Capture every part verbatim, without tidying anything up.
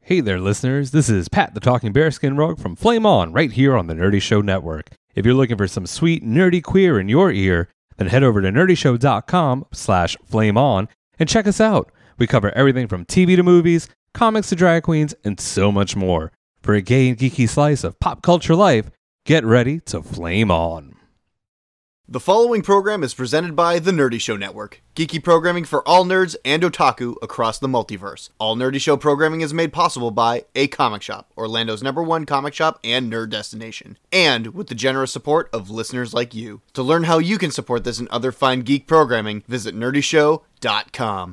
Hey there, listeners. This is Pat the Talking Bearskin Rogue from Flame On, right here on the Nerdy Show Network. If you're looking for some sweet, nerdy queer in your ear, then head over to nerdyshow.com slash flame on and check us out. We cover everything from T V to movies, comics to drag queens, and so much more. For a gay and geeky slice of pop culture life, get ready to flame on. The following program is presented by the Nerdy Show Network, geeky programming for all nerds and otaku across the multiverse. All Nerdy Show programming is made possible by A Comic Shop, Orlando's number one comic shop and nerd destination, and with the generous support of listeners like you. To learn how you can support this and other fine geek programming, visit nerdy show dot com.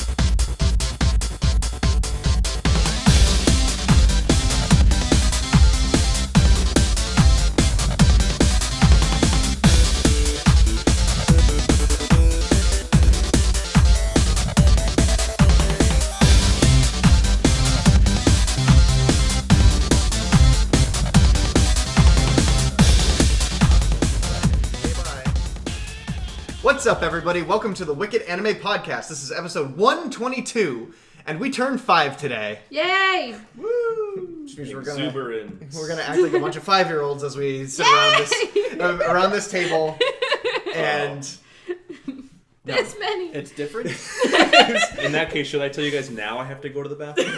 What's up, everybody? Welcome to the Wicked Anime Podcast. This is episode one twenty-two, and we turned five today. Yay! Woo! Which means we're gonna, Exuberance. we're gonna act like a bunch of five-year-olds as we sit around this uh, around this table, and This many. It's different? In that case, should I tell you guys now I have to go to the bathroom?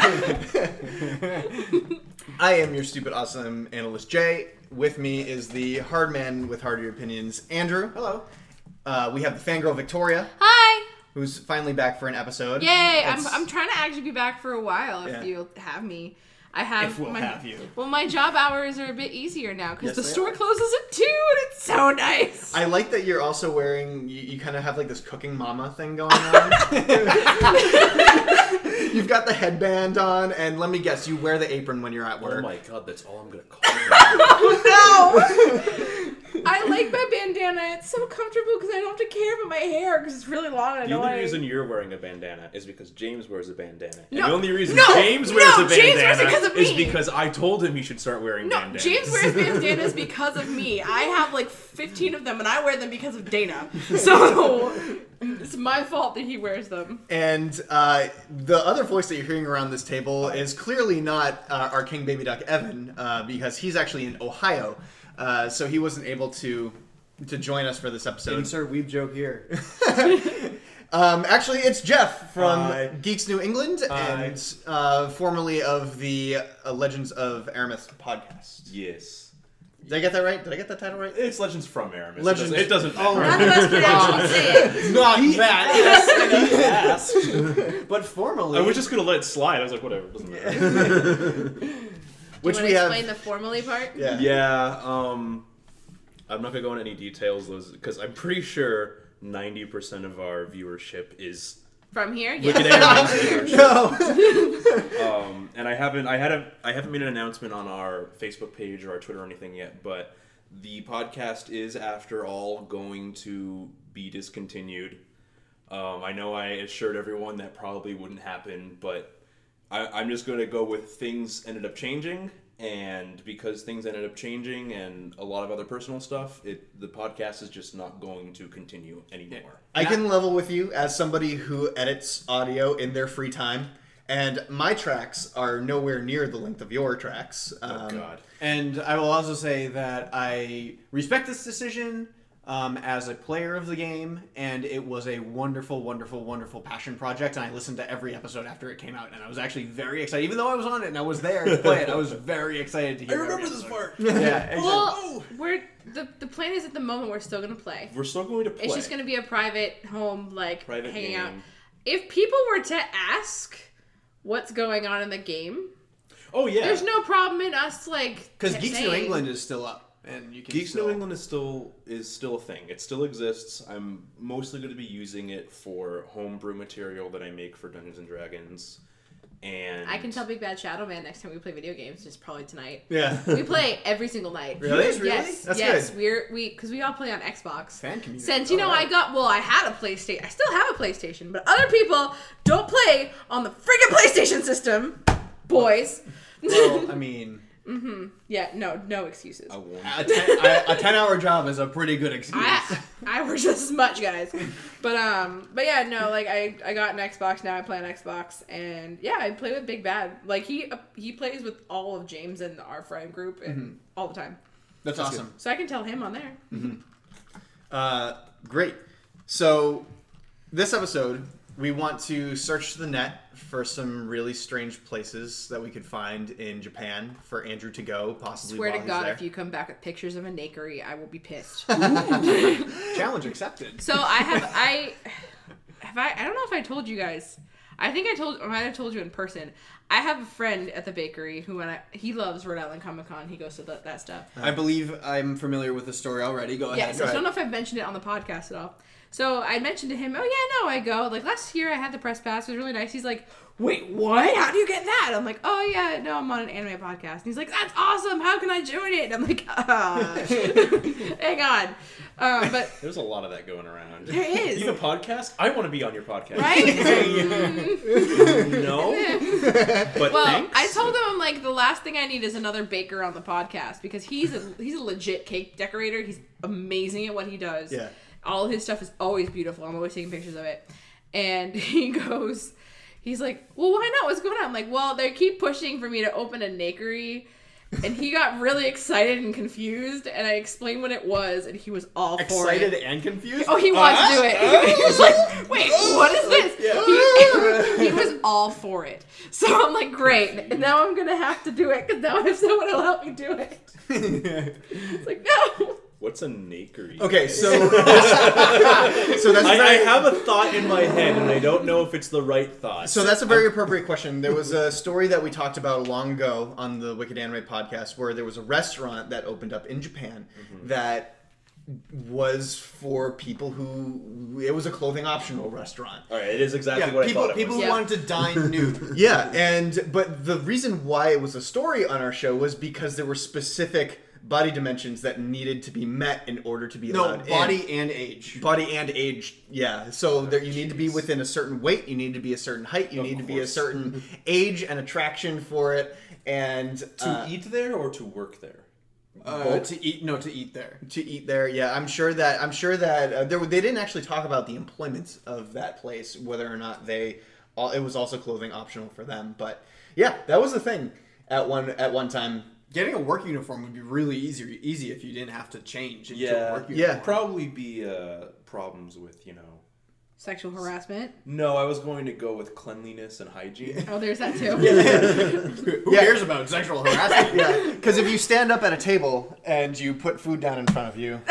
I am your stupid awesome analyst Jay. With me is the hard man with harder opinions, Andrew. Hello. Uh, we have the fangirl Victoria. Hi! Who's finally back for an episode. Yay! I'm, It's- I'm trying to actually be back for a while if Yeah. you'll have me. I have If we'll my, have you. Well, my job hours are a bit easier now because Yes, the they store are. closes at two and it's so nice. I like that you're also wearing, you, you kind of have like this cooking mama thing going on. You've got the headband on, and let me guess, you wear the apron when you're at work. Oh my god, that's all I'm gonna call it. Oh no! I like my bandana. It's so comfortable because I don't have to care about my hair because it's really long and The annoying. only reason you're wearing a bandana is because James wears a bandana. And No. the only reason No. James wears No, a James bandana wears it because of is me. because I told him he should start wearing No, bandanas. James wears bandanas because of me. I have like fifteen of them and I wear them because of Dana. So it's my fault that he wears them. And uh, the other voice that you're hearing around this table is clearly not uh, our King Baby Duck Evan, uh, because he's actually in Ohio, uh, so he wasn't able to to join us for this episode. Insert weeb joke here. Um, actually, it's Jeff from Hi. Geeks New England Hi. and uh, formerly of the uh, Legends of Aramis podcast. Yes. Did I get that right? Did I get that title right? It's Legends from Aramis. Legends- It doesn't, it doesn't Oh, matter. None of us can actually say it. Not that. Yes, but formally. I was just gonna let it slide. I was like, whatever, it doesn't matter. Which Do we you want to have. explain the formally part? Yeah. Yeah, um, I'm not gonna go into any details because I'm pretty sure ninety percent of our viewership is From here? Yeah. Wicked Anime viewership. No. Um, and I haven't, I had a, I haven't made an announcement on our Facebook page or our Twitter or anything yet, but the podcast is, after all, going to be discontinued. Um, I know I assured everyone that probably wouldn't happen, but I, I'm just going to go with things ended up changing, and because things ended up changing and a lot of other personal stuff, it the podcast is just not going to continue anymore. I can level with you as somebody who edits audio in their free time, and my tracks are nowhere near the length of your tracks. Oh, Um, God. And I will also say that I respect this decision um, as a player of the game, and it was a wonderful, wonderful, wonderful passion project, and I listened to every episode after it came out, and I was actually very excited. Even though I was on it and I was there to play it, I was very excited to hear every episode. Yeah, exactly. Well, we're the the plan is at the moment we're still gonna play. We're still going to play. It's just gonna be a private home, like Private hanging game. out. If people were to ask what's going on in the game, Oh, yeah. there's no problem in us like Because t- Geeks saying, New England is still up, and you can Geeks still... New England is still is still a thing. It still exists. I'm mostly going to be using it for homebrew material that I make for Dungeons and Dragons. And I can tell Big Bad Shadow Man next time we play video games, which is probably tonight. Yeah. We play every single night. Really? Really? Yes. That's yes. good. We're we because we all play on Xbox. Fan community. Since you know Alright. I got well, I had a PlayStation. I still have a PlayStation, but other people don't play on the friggin' PlayStation system, boys. Well, I mean... Mm-hmm. Yeah, no, no excuses. I won't. A ten, I- a ten-hour job is a pretty good excuse. I, I work just as much, guys. But um, but yeah, no, like I, I got an Xbox now. I play on Xbox, and yeah, I play with Big Bad. Like he uh, he plays with all of James and our friend group, and Mm-hmm. all the time. That's awesome. So I can tell him on there. Uh, great. So, this episode, we want to search the net for some really strange places that we could find in Japan for Andrew to go, possibly Swear while to he's God, there. if you come back with pictures of a nakery, I will be pissed. Challenge accepted. So I have I have I I don't know if I told you guys. I think I told I might have told you in person. I have a friend at the bakery who when I he loves Rhode Island Comic Con. He goes to the, that stuff. I believe I'm familiar with the story already. Go Yeah, ahead. so I don't know if I've mentioned it on the podcast at all. So I mentioned to him, oh yeah, no, I go. Like last year I had the press pass. It was really nice. He's like, wait, what? How do you get that? I'm like, oh yeah, no, I'm on an anime podcast. And he's like, that's awesome. How can I join it? And I'm like, ah, hang on. Um, but There's a lot of that going around. there is. You have a podcast? I want to be on your podcast. Right? No. But Well, thanks. I told him I'm like the last thing I need is another baker on the podcast because he's a he's a legit cake decorator. He's amazing at what he does. Yeah. All of his stuff is always beautiful. I'm always taking pictures of it. And he goes, he's like, well, why not? What's going on? I'm like, well, they keep pushing for me to open a nakery. And he got really excited and confused. And I explained what it was, and he was all for Excited it. and confused? Oh, he wants to do it. He was like, wait, what is this? He, he was all for it. So I'm like, great. And now I'm going to have to do it because now I have someone who'll help me do it. It's like, no. What's a nakery? Okay, so so that's a I, I very, have a thought in my head, and I don't know if it's the right thought. so that's a very appropriate question. There was a story that we talked about long ago on the Wicked Anime podcast where there was a restaurant that opened up in Japan that was for people who it was a clothing optional restaurant. All right, it is exactly Yeah, what people, I thought it people was. who Yeah. wanted to dine nude. Yeah, and but the reason why it was a story on our show was because there were specific body dimensions that needed to be met in order to be No, allowed in. body and age. Body and age, yeah. So there, you need to be within a certain weight, you need to be a certain height, you Of need to be a course. certain age and attraction for it, and To uh, eat there or to work there? Uh, to eat, no, to eat there. to eat there. Yeah, I'm sure that I'm sure that uh, there, they didn't actually talk about the employment of that place, whether or not they. All, it was also clothing optional for them, but yeah, that was the thing at one at one time. Getting a work uniform would be really easy, easy if you didn't have to change into a Yeah, work Yeah. uniform. Probably be uh, problems with, you know. Sexual harassment. No, I was going to go with cleanliness and hygiene. Oh, there's that too. Who cares about sexual harassment? Yeah, because if you stand up at a table and you put food down in front of you,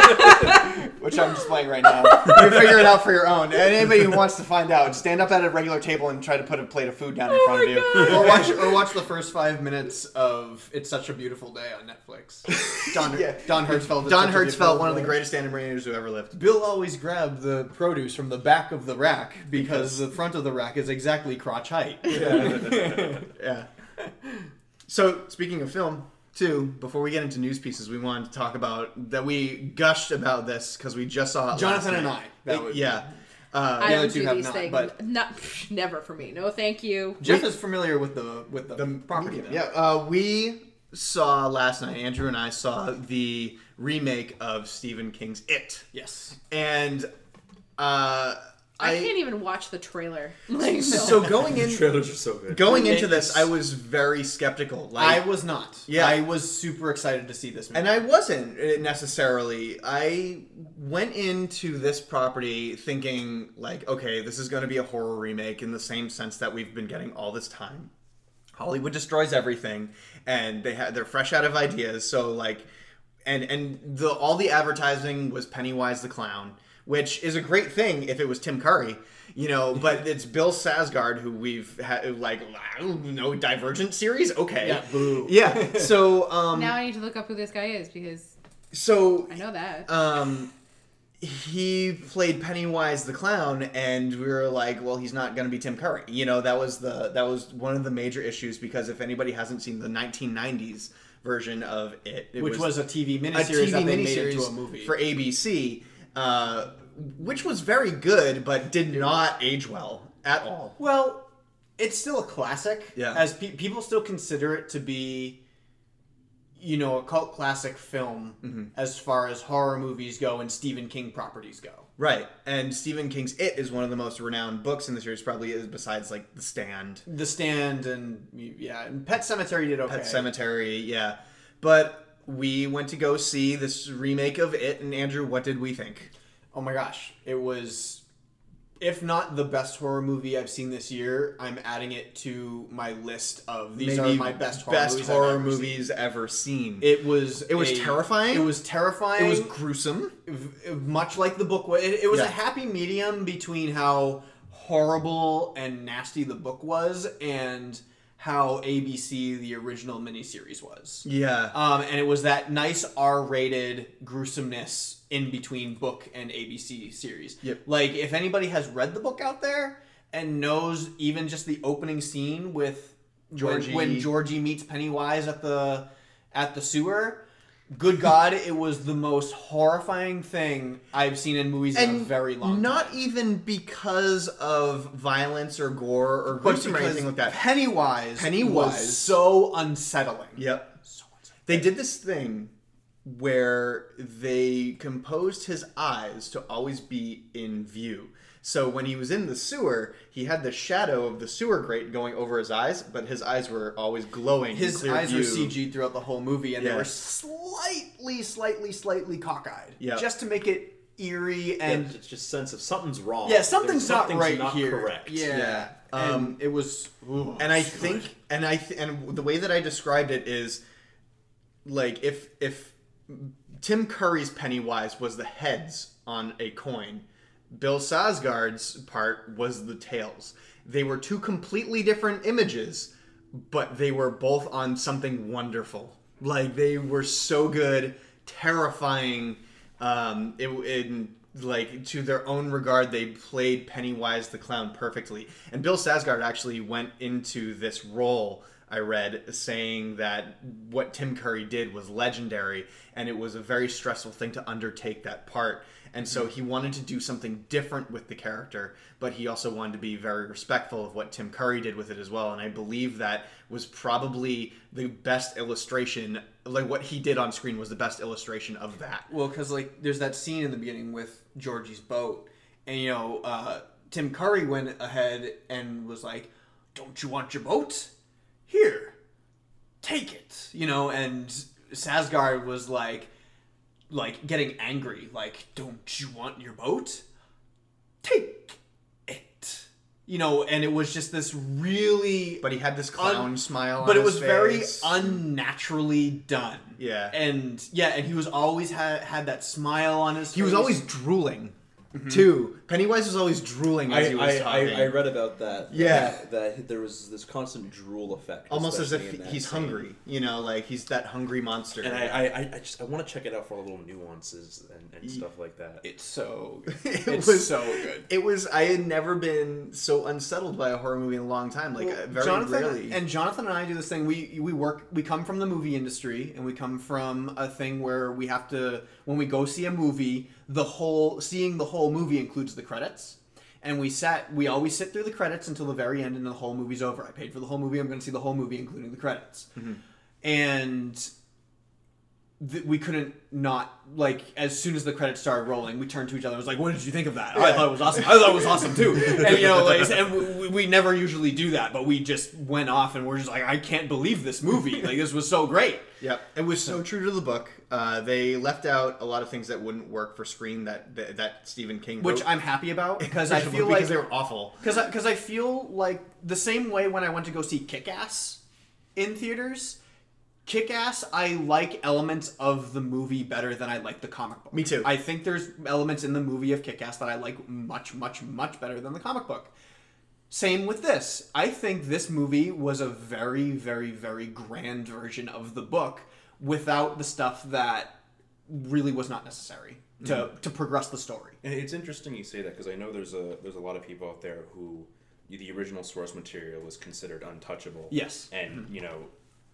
which I'm displaying right now, you figure it out for your own. And anybody who wants to find out, stand up at a regular table and try to put a plate of food down in front of you. or watch, or watch the first five minutes of "It's Such a Beautiful Day" on Netflix. Don, Yeah. Don Hertzfeld. is Don such a beautiful Hertzfeld, one of the day. greatest animators who ever lived. Bill always grabbed the produce from the back of the rack because the front of the rack is exactly crotch height. Yeah. So, speaking of film, too, before we get into news pieces, we wanted to talk about that we gushed about this because we just saw it Jonathan last and night. I. That would yeah. Uh, I The other don't two do have these not, things. but- Not, never for me. No, thank you. Jeff is familiar with the with the, the property. Then. Yeah, uh, we saw last night, Andrew and I saw the remake of Stephen King's It. Yes. And uh, I, I, can't even watch the trailer. Like, no. so going in Trailers are so good. going into It's- this, I was very skeptical. Like, I was not. Yeah. I was super excited to see this movie. And I wasn't uh, necessarily. I went into this property thinking, like, okay, this is going to be a horror remake in the same sense that we've been getting all this time. Hollywood destroys everything, and they had they're fresh out of ideas. So like, and and the all the advertising was Pennywise the Clown, which is a great thing if it was Tim Curry. You know, but it's Bill Skarsgård who we've had like I don't know Divergent series. Okay, Yeah, boo. yeah. So um, Now I need to look up who this guy is because so I know that. um he played Pennywise the Clown, and we were like, well, he's not going to be Tim Curry. You know, that was the that was one of the major issues, because if anybody hasn't seen the nineteen nineties version of it, it which was, a T V a miniseries T V that they made miniseries into a movie. for A B C, uh, which was very good, but did not age well at all. Well, it's still a classic. Yeah. As pe- people still consider it to be you know, a cult classic film Mm-hmm. as far as horror movies go and Stephen King properties go. Right. And Stephen King's It is one of the most renowned books in the series, probably is besides like The Stand. The Stand and yeah, and Pet Sematary did okay. Pet Cemetery, yeah. But we went to go see this remake of It, and Andrew, what did we think? Oh my gosh, it was, if not the best horror movie I've seen this year, I'm adding it to my list of these Maybe are my best horror best movies, horror I've ever movies seen. ever seen. It was It was a- terrifying. It was terrifying. It was gruesome. v- much like the book was. It, it was Yeah. a happy medium between how horrible and nasty the book was and how A B C the original miniseries was. Yeah. Um, and it was that nice R-rated gruesomeness in between book and A B C series. Yep. Like, if anybody has read the book out there and knows even just the opening scene with Georgie. when, when Georgie meets Pennywise at the at the sewer, good God, it was the most horrifying thing I've seen in movies in a very long not time. even because of violence or gore or But gruesome or because anything like that. Pennywise, Pennywise. was so unsettling. Yep. So unsettling. They did this thing where they composed his eyes to always be in view. So when he was in the sewer, he had the shadow of the sewer grate going over his eyes, but his eyes were always glowing. in His clear eyes view. were C G throughout the whole movie, and Yeah. they were slightly, slightly, slightly cockeyed, Yeah. just to make it eerie and And it's just sense of something's wrong. yeah, something's, There's- not right not here. correct. Yeah, Yeah. and Um, it was. ooh, And I it's think, good. and I th- and the way that I described it is, like if if Tim Curry's Pennywise was the heads on a coin, Bill Skarsgård's part was the tails. They were two completely different images, but they were both on something wonderful. Like they were so good, terrifying. Um, it, in like to their own regard, they played Pennywise the clown perfectly. And Bill Skarsgård actually went into this role, I read, saying that what Tim Curry did was legendary, and it was a very stressful thing to undertake that part. And so he wanted to do something different with the character, but he also wanted to be very respectful of what Tim Curry did with it as well. And I believe that was probably the best illustration, like what he did on screen was the best illustration of that. Well, because like there's that scene in the beginning with Georgie's boat, and you know uh, Tim Curry went ahead and was like, "Don't you want your boat? Here, take it." You know, and Skarsgård was like, like getting angry, like, "Don't you want your boat? Take it." You know, and it was just this really, But he had this clown Un- smile on but it his was very face. unnaturally done. Yeah. and yeah, and he was always had had that smile on his. He was face. always drooling, too. Pennywise was always drooling as I, he was I, talking. I, I read about that. Yeah. That, that there was this constant drool effect. Almost as especially if in that he's scene. hungry, you know, like he's that hungry monster. And I, I, I just I want to check it out for all the little nuances and, and stuff like that. It's so good. It it's was- so good. It was. I had never been so unsettled by a horror movie in a long time. Like uh, very Jonathan rarely. and Jonathan and I do this thing. We we work. We come from the movie industry, and we come from a thing where we have to when we go see a movie, the whole seeing the whole movie includes the credits. And we sat. We always sit through the credits until the very end, and the whole movie's over. I paid for the whole movie. I'm going to see the whole movie, including the credits. Mm-hmm. And th- we couldn't not like as soon as the credits started rolling, we turned to each other and was like, "What did you think of that?" Oh, I thought it was awesome. I thought it was awesome too. And you know, like, and we, we never usually do that, but we just went off and we're just like, "I can't believe this movie! Like, this was so great." Yep, it was so true to the book. Uh, they left out a lot of things that wouldn't work for screen that that, that Stephen King Which wrote. I'm happy about because I feel like because they were awful. Because I, cause I feel like the same way when I went to go see Kick-Ass in theaters, Kick-Ass, I like elements of the movie better than I like the comic book. Me too. I think there's elements in the movie of Kick-Ass that I like much, much, much better than the comic book. Same with this. I think this movie was a very, very, very grand version of the book without the stuff that really was not necessary to, Mm-hmm. to progress the story. And it's interesting you say that because I know there's a there's a lot of people out there who the original source material is considered untouchable. Yes. And you know,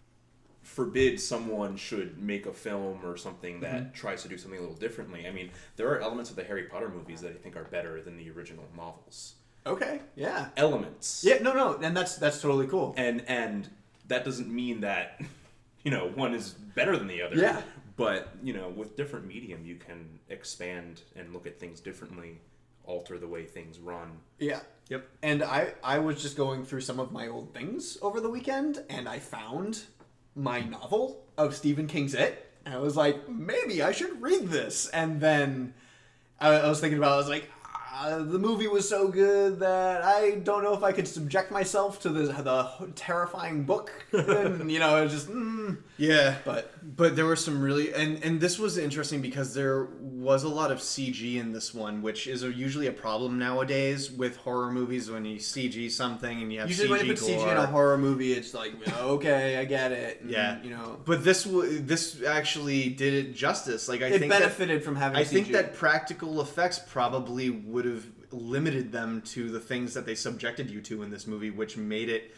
forbid someone should make a film or something that Mm-hmm. tries to do something a little differently. I mean, there are elements of the Harry Potter movies that I think are better than the original novels. Okay, yeah. Elements. Yeah, no, no, and that's that's totally cool. And and that doesn't mean that you know, one is better than the other. Yeah. But, you know, with different medium, you can expand and look at things differently, alter the way things run. Yeah. Yep. And I, I was just going through some of my old things over the weekend, and I found my novel of Stephen King's It. And I was like, maybe I should read this. And then I, I was thinking about it, I was like, Uh, the movie was so good that I don't know if I could subject myself to the the terrifying book. And, you know, it was just, mm. Yeah, But- but there were some really and and this was interesting because there was a lot of C G in this one, which is a, usually a problem nowadays with horror movies when you C G something and you have Usually C G when you put gore. C G in a horror movie, it's like, okay, I get it. And, Yeah, you know, but this w- this actually did it justice. Like I it think that, benefited from having I C G. think that practical effects probably would have limited them to the things that they subjected you to in this movie, which made it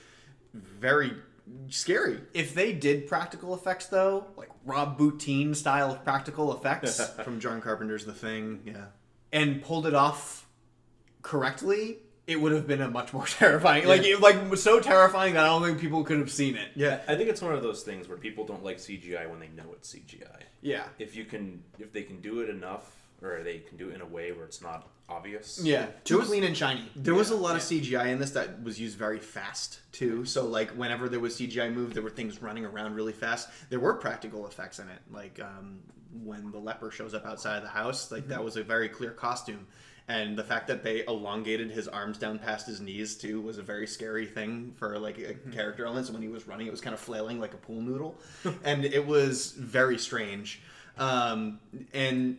very scary. If they did practical effects, though, like Rob Bottin style practical effects, From John Carpenter's The Thing, yeah. and pulled it off correctly, it would have been a much more terrifying. Like, it, like so terrifying that I don't think people could have seen it. Yeah. I think it's one of those things where people don't like C G I when they know it's C G I. Yeah. If you can, if they can do it enough, or they can do it in a way where it's not obvious. Yeah. Too There was- clean and shiny. There was a lot Yeah. of C G I in this that was used very fast too. So like whenever there was C G I move, there were things running around really fast. There were practical effects in it, like um, when the leper shows up outside of the house. Like that was a very clear costume, and the fact that they elongated his arms down past his knees too was a very scary thing for like a character element. So when he was running, it was kind of flailing like a pool noodle, and it was very strange. Um, and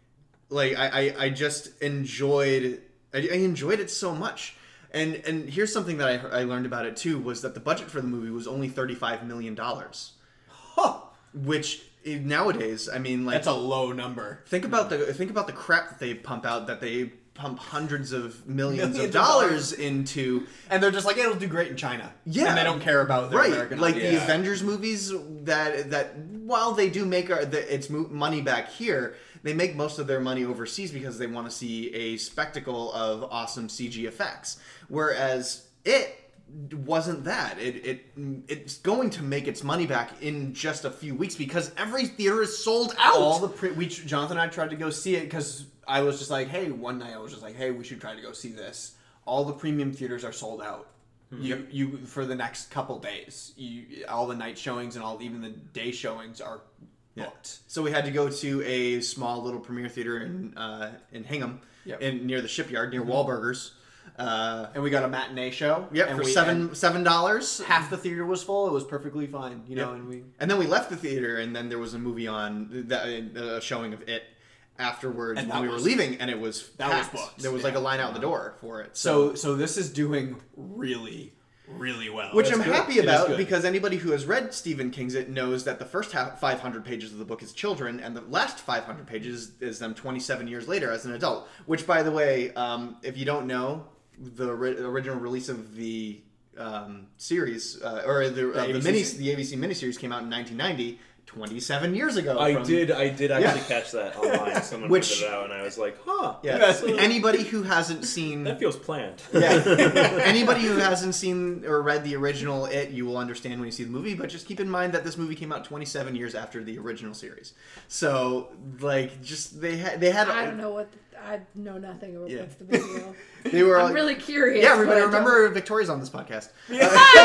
Like I, I, I just enjoyed I, I enjoyed it so much, and and here's something that I, I learned about it too was that the budget for the movie was only thirty-five million dollars, Huh. which eh, nowadays I mean like That's a low number. think about the think about the crap that they pump out that they pump hundreds of millions, Millions of of dollars dollars. into. And they're just like, it'll do great in China. Yeah. And they don't care about their Right, American like audience. the Avengers movies that that while they do make our, the, its mo- money back here, they make most of their money overseas because they want to see a spectacle of awesome C G effects. Whereas it wasn't that. It it it's going to make its money back in just a few weeks because every theater is sold out. All the pre- we Jonathan and I tried to go see it because I was just like, hey, one night I was just like, hey, we should try to go see this. All the premium theaters are sold out. You you for the next couple days. You all the night showings and all even the day showings are booked. So we had to go to a small little premiere theater in uh, in Hingham, Yep. in near the shipyard near Wahlburgers. Uh, And we got a matinee show. yep, and for we, seven and seven dollars. half the theater was full. It was perfectly fine, you know. Yep. And we And then we left the theater, and then there was a movie on, that, a showing of it afterwards And when that we were was- leaving, and it was that was packed. booked, There was like a yeah. line out the door for it. so so this is doing really really well. Which That's I'm good. happy It is about good. because anybody who has read Stephen King's It knows that the first half, five hundred pages of the book is children, and the last five hundred pages is them twenty-seven years later as an adult. Which, by the way, um, if you don't know, the ri- original release of the um, series uh, or the, uh, the A B C? mini the A B C miniseries came out in nineteen ninety, twenty-seven years ago. I from- did. I did actually Yeah. catch that online. Someone Which- put it out, and I was like, "Huh, Yeah. that's, uh, Anybody who hasn't seen that feels planned." Yeah. Anybody who hasn't seen or read the original It, you will understand when you see the movie, but just keep in mind that this movie came out twenty-seven years after the original series. So, like, just they had they had I don't know what. I know nothing about Yeah. what's the big deal. they were I'm all- really curious. Yeah, but everybody I don't- remember Victoria's on this podcast. You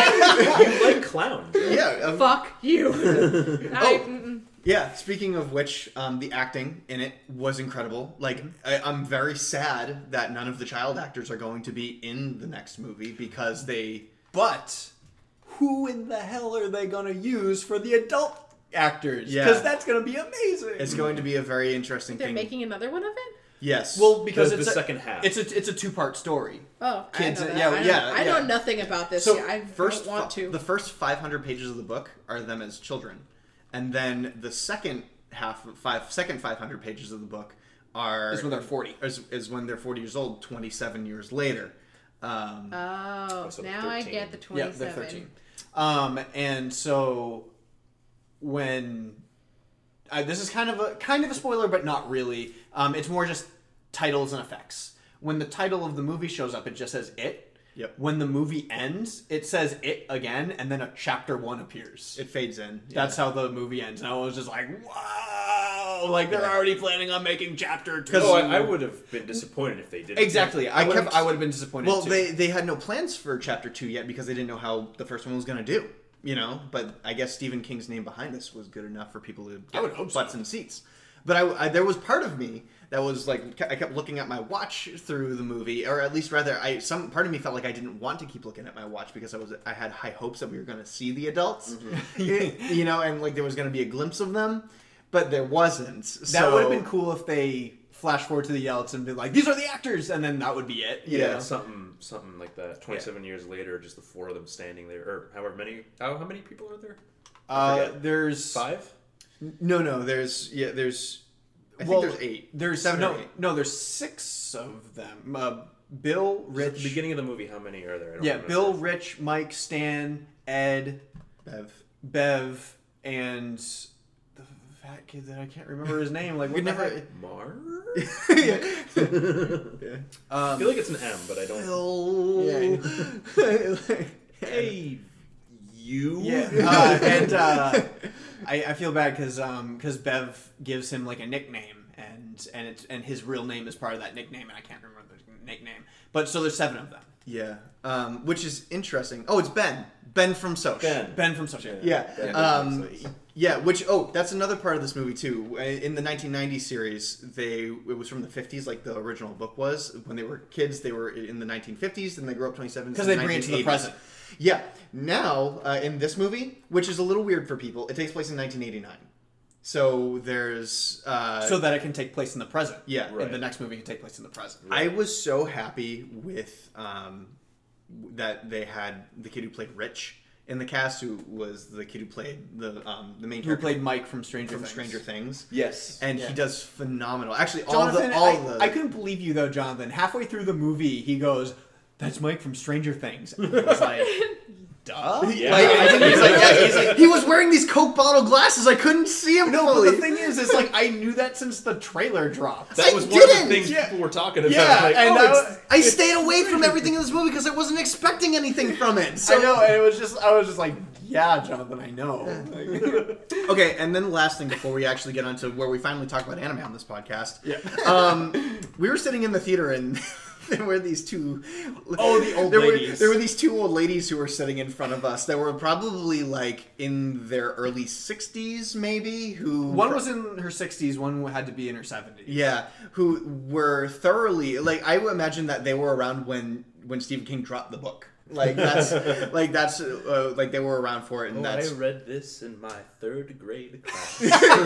like clowns. right? Yeah. um, Fuck you. I, mm-mm. Yeah, speaking of which, um, the acting in it was incredible. Like, I, I'm very sad that none of the child actors are going to be in the next movie because they But who in the hell are they gonna use for the adult actors? Yeah. Because that's gonna be amazing. it's going to be a very interesting They're thing. making another one of it. Yes. well because The- it's the a, second half. It's a it's a two part story. Oh, Kids, I know that. yeah, I know, yeah, I know yeah. nothing about this. So yet. I first, don't want fi- to. the first five hundred pages of the book are them as children, and then the second half, five second five hundred pages of the book are Is when they're forty. Is, is when they're forty years old, twenty-seven years later. Um, Oh, so they're now I thirteen. get the Yeah, twenty-seven. they're thirteen. Um, and so when uh, this is kind of a kind of a spoiler, but not really. Um, it's more just titles and effects. When the title of the movie shows up, it just says "It." Yep. When the movie ends, it says it again, and then a chapter one appears. It fades in. Yeah. That's how the movie ends. And I was just like, wow! Like, they're Yeah. already planning on making chapter two. Oh, I, I would have been disappointed if they didn't. Exactly. I, I would have, kept- I would have been disappointed, Well, too. they they had no plans for chapter two yet because they didn't know how the first one was going to do. You know, but I guess Stephen King's name behind this was good enough for people to get I would hope so. butts in seats. But I, I there was part of me that was like I kept looking at my watch through the movie, or at least rather, I some part of me felt like I didn't want to keep looking at my watch because I was I had high hopes that we were going to see the adults, Mm-hmm. you know, and like there was going to be a glimpse of them, but there wasn't. That So- would have been cool if they flash forward to the Yelts and be like, these are the actors, and then that would be it. you Yeah. know? Something, something like that. Twenty-seven years later, just the four of them standing there, or however many. How, how many people are there? Uh, forget. there's Five. No, no, there's yeah, there's I well, think there's eight. There's Seven no, or eight. no. There's six of them. Uh, Bill, At Rich, the beginning of the movie, how many are there? I don't yeah, remember. Bill, Rich, Mike, Stan, Ed, Bev. Bev, and the fat kid that I can't remember his name. Like, We what the never- heck? Mar. yeah. I Um, feel like it's an M, but I don't. Phil. Hey, you. Yeah, uh, and uh, I, I feel bad because because Bev gives him like a nickname, and and it's and his real name is part of that nickname, and I can't remember the nickname. But so there's seven of them. Yeah, um, which is interesting. Oh, it's Ben. Ben from Soch. Ben. Ben from Social. Yeah, Ben um, makes sense. yeah. Which oh, that's another part of this movie too. In the nineteen ninety series, they it was from the fifties, like the original book was. When they were kids, they were in the nineteen fifties, and they grew up twenty-seven. Because they bring it to the present. Yeah. Now, uh, in this movie, which is a little weird for people, it takes place in nineteen eighty-nine. So there's uh, So that it can take place in the present. Yeah. Right. And the next movie can take place in the present. I was so happy with um, that they had the kid who played Rich in the cast, who was the kid who played the um, the main Who character played Mike from Stranger from Things. Stranger Things. Yes. And Yeah. he does phenomenal. Actually, all Jonathan, the all I, the I couldn't believe you though, Jonathan. Halfway through the movie, he goes, "That's Mike from Stranger Things." I was like, "Duh." Yeah. Like, I think he's like, yeah, he's like, he was wearing these Coke bottle glasses. I couldn't see him No, but fully. the thing is, is like I knew that since the trailer dropped. That I was one of didn't! the things Yeah. people were talking about. Yeah, like, and oh, I it's- was- I stayed away from everything in this movie because I wasn't expecting anything from it. So I know, and it was just I was just like, "Yeah, Jonathan, I know." Okay, and then the last thing before we actually get onto where we finally talk about anime on this podcast. Yeah. Um, we were sitting in the theater and there were these two Oh, the old there ladies. Were, there were these two old ladies who were sitting in front of us that were probably like in their early sixties, maybe. Who One was in her sixties, one had to be in her seventies. yeah, who were thoroughly like I would imagine that they were around when when Stephen King dropped the book. Like that's like that's uh, like they were around for it, and Oh, that's I read this in my third grade class.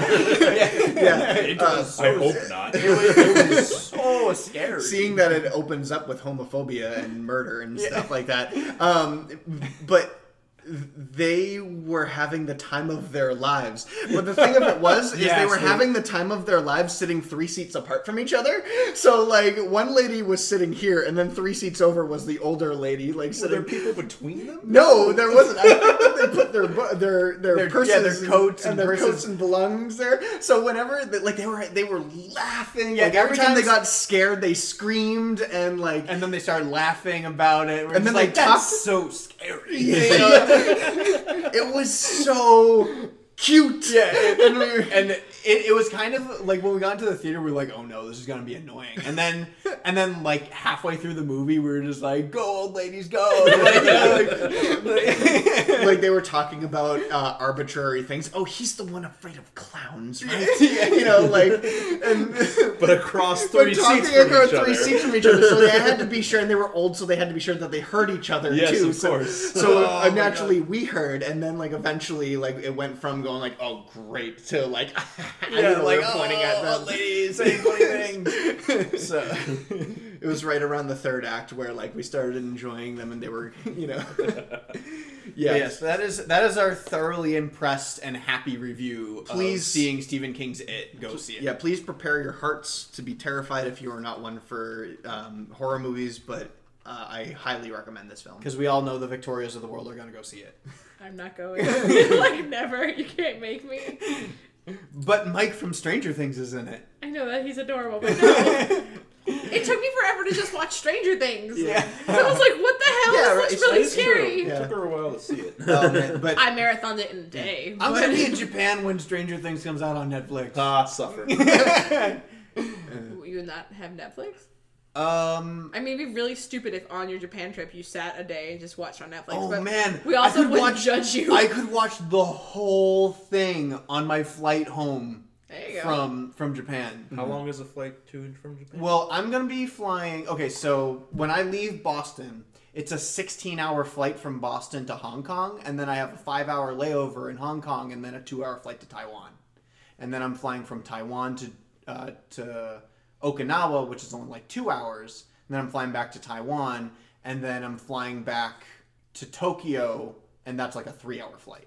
yeah. It Uh, was so, I hope not. It was, it was so scary. Seeing that it opens up with homophobia and murder and stuff like that. Um, but they were having the time of their lives. But the thing of it was, is Yes, they were they- having the time of their lives sitting three seats apart from each other. So, like, one lady was sitting here, and then three seats over was the older lady, like, Were sitting... there people between them? No, there wasn't. I think that they put their bu- their their Their- purses yeah, their and- coats and, and their purses. coats and belongings there. So whenever they, like they were they were laughing. Yeah, like every every time time they s- got scared, they screamed and like And then they started laughing about it. We're And then just they like, that's talked- so scary. you know, it was so cute. Yeah, it- and we were, and it, it was kind of like when we got into the theater, we were like, "Oh no, this is gonna be annoying." And then, and then like halfway through the movie, we were just like, "Go, old ladies, go!" Like, you know, like- like they were talking about uh, arbitrary things. Oh, he's the one afraid of clowns, right? You know, like and But across But three talking seats from across each three other. seats from each other, so they had to be sure, and they were old, so they had to be sure that they heard each other Yes, too. of so, course. So Oh, uh, my naturally we heard, and then like eventually, like it went from going like, "Oh, great," to like, I yeah, don't know, like we were pointing at oh, them. old ladies saying funny things. So It was right around the third act where like we started enjoying them, and they were, you know, yeah, yeah. yes, that is that is our thoroughly impressed and happy review. Please- of seeing Stephen King's It. Go see it. Yeah, please prepare your hearts to be terrified if you are not one for um, horror movies, but uh, I highly recommend this film. Because we all know the Victorias of the world are gonna go see it. I'm not going. Like, never. You can't make me. But Mike from Stranger Things is in it. I know that he's adorable, but no. It took me forever to just watch Stranger Things. Yeah. I was like, what the hell? Yeah, is right, this it's- really it's true. scary? Yeah. It took her a while to see it. Oh, man, but I marathoned it in a day. I'm but- gonna be in Japan when Stranger Things comes out on Netflix. Ah, suffer. You would not have Netflix? um. I mean, it'd be really stupid if on your Japan trip you sat a day and just watched on Netflix. Oh but man, we also I could wouldn't watch, judge you. I could watch the whole thing on my flight home There you go. from from Japan. How long is a flight to and from Japan? Well, I'm gonna be flying. Okay, so when I leave Boston, it's a sixteen hour flight from Boston to Hong Kong, and then I have a five hour layover in Hong Kong, and then a two hour flight to Taiwan, and then I'm flying from Taiwan to uh, to Okinawa, which is only like two hours, and then I'm flying back to Taiwan, and then I'm flying back to Tokyo, and that's like a three hour flight.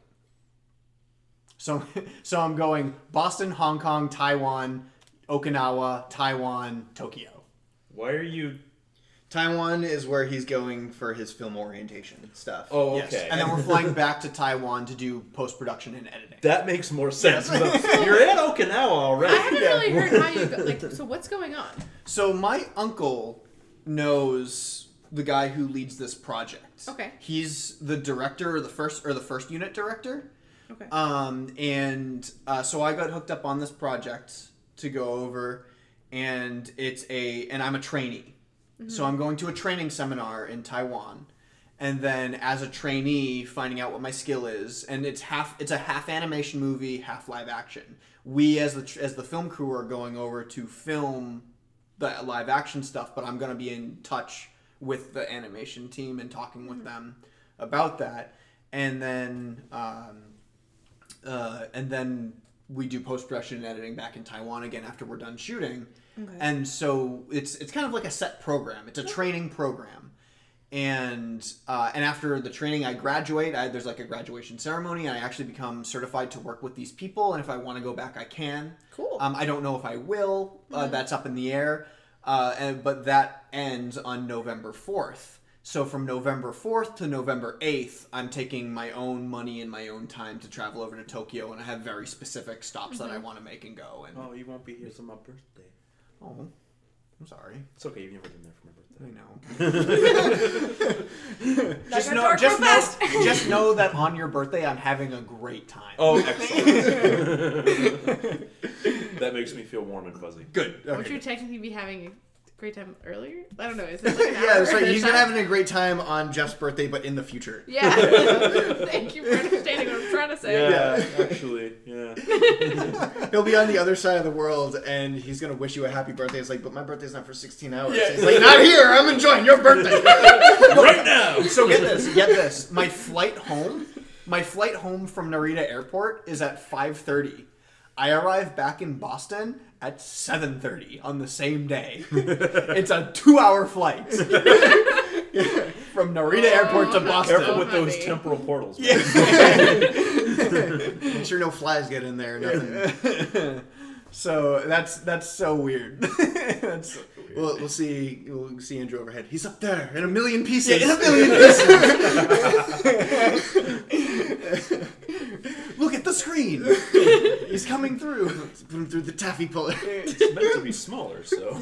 So, so I'm going Boston, Hong Kong, Taiwan, Okinawa, Taiwan, Tokyo. Why are you... Taiwan is where he's going for his film orientation stuff. Oh, Yes. okay. And then we're flying back to Taiwan to do post-production and editing. That makes more sense. But you're in Okinawa already. I haven't really heard how you go. Like, so what's going on? So my uncle knows the guy who leads this project. Okay. He's the director, or the first, or the first unit director. Okay. Um, and uh, so I got hooked up on this project to go over, and it's a, and I'm a trainee. So I'm going to a training seminar in Taiwan, and then as a trainee, finding out what my skill is, and it's half, it's a half animation movie, half live action. We as the as the film crew are going over to film the live action stuff, but I'm going to be in touch with the animation team and talking with them about that, and then um, uh, and then we do post production and editing back in Taiwan again after we're done shooting. Okay. And so it's it's kind of like a set program. It's a training program, and uh, and after the training, I graduate. I, there's like a graduation ceremony, and I actually become certified to work with these people. And if I want to go back, I can. Cool. Um, I don't know if I will. Uh, that's up in the air. Uh, and, but that ends on November fourth. So from November fourth to November eighth, I'm taking my own money and my own time to travel over to Tokyo, and I have very specific stops that I want to make and go. And Oh, you won't be here for my birthday. oh, I'm sorry. It's okay, you've never been there for my birthday. I know. just got know, dark just real know, fast. just know that on your birthday, I'm having a great time. Oh, excellent. That makes me feel warm and fuzzy. Good. Won't you technically be having a great time earlier? I don't know. Is it like an Yeah, hour that's right. ahead of He's gonna time? having a great time on Jeff's birthday, but in the future. Yeah. Thank you for understanding what I'm trying to say. Yeah, actually, yeah. He'll be on the other side of the world, and he's gonna wish you a happy birthday. It's like, but my birthday's not for sixteen hours. He's like, not here. I'm enjoying your birthday. Right now! So get this, get this. My flight home, my flight home from Narita Airport is at five thirty. I arrive back in Boston at seven thirty on the same day. It's a two-hour flight from Narita Airport to Oh, Boston. Careful with those Honey. temporal portals. man. Make sure no flies get in there. Nothing. So that's that's so weird. That's so weird. We'll, we'll see. We'll see Andrew overhead. He's up there in a million pieces. In a million pieces. Look at the screen. He's coming through. Put him through the taffy puller. It's meant to be smaller, so.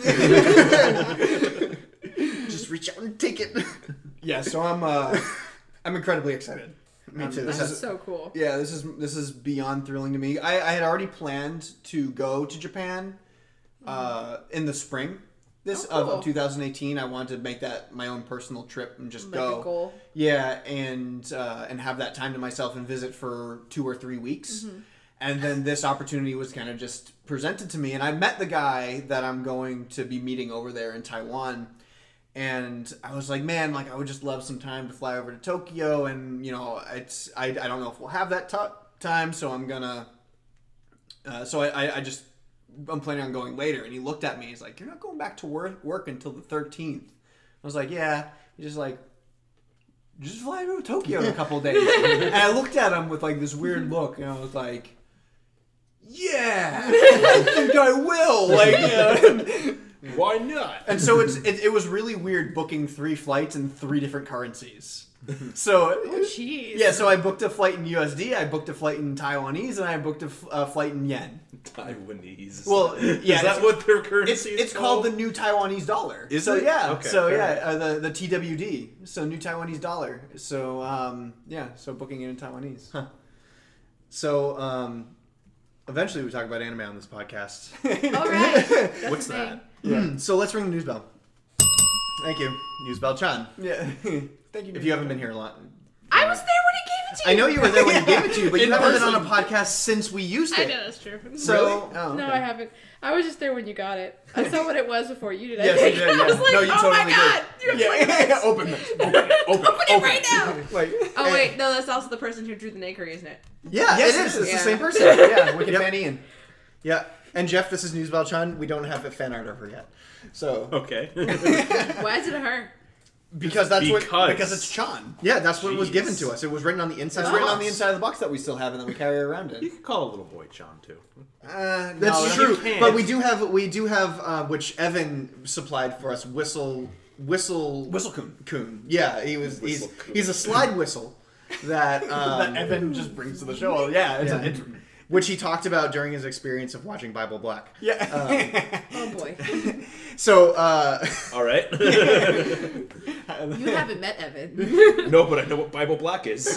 Just reach out and take it. Yeah, so I'm uh, I'm incredibly excited. Me Um, too. This That's is so cool. yeah, this is this is beyond thrilling to me. I, I had already planned to go to Japan uh, in the spring. This Oh, cool. of two thousand eighteen, I wanted to make that my own personal trip and just Like go. a goal. Yeah, and uh, and have that time to myself and visit for two or three weeks. And then this opportunity was kind of just presented to me, and I met the guy that I'm going to be meeting over there in Taiwan. And I was like, man, like I would just love some time to fly over to Tokyo, and you know, it's I, I don't know if we'll have that t- time, so I'm gonna. Uh, so I, I I just I'm planning on going later. And he looked at me, he's like, you're not going back to work work until the thirteenth. I was like, yeah. He's just like, just fly to Tokyo in a couple of days. And I looked at him with like this weird look, and I was like, yeah, I think I will. Like, you know. Why not? And so it's it, it was really weird booking three flights in three different currencies. So Jeez. yeah, so I booked a flight in U S D, I booked a flight in Taiwanese, and I booked a f- a flight in yen. Taiwanese. Well, yeah, is that it's- what their currency It's is it's called the new Taiwanese dollar. Is so it? yeah, Okay, so fair yeah, enough. uh, the the T W D, so new Taiwanese dollar. So um, yeah, so booking it in Taiwanese. Huh. So um, eventually we talk about anime on this podcast. All right. That's What's the thing. that? So let's ring the news bell. Thank you, news bell Chan. Yeah, thank you. If you haven't been here a lot, I was there when he gave it to you. I know you were there when he gave it to you, but you In haven't been on a person. podcast since we used I it. know that's true. So Really? Oh, No, okay. I haven't. I was just there when you got it. I saw what it was before you did. I Yes, you think. did, I yeah. was like, No, you oh totally my did. god, you're playing Yeah, this. open this. Open it. Open, Open it right now. Like, Oh wait, no, that's also the person who drew the Nakery, isn't it? Yeah, yes, it is. It's Yeah. the same person. yeah, Wicked Yep. Fan Ian. Yeah. And Jeff, this is News Bell Chan. We don't have a fan art of her yet. So Okay. Why is it a her? because that's Because. what Because it's Chan. yeah, that's what was Jeez. given to us. It was written on the inside. It's of the written on the box. inside of the box that we still have and that we carry around You in. could call a little boy John too. Uh, That's no, true. you can't. But we do have we do have uh, which Evan supplied for us. Whistle whistle Whistle Coon. coon. Yeah, he was. He's Whistle coon. he's a slide whistle that um, that Evan just brings to the show. Well, yeah, it's yeah. a, it's, which he talked about during his experience of watching Bible Black. yeah. Oh boy, So uh, All right. you haven't met Evan. No, but I know what Bible Black is.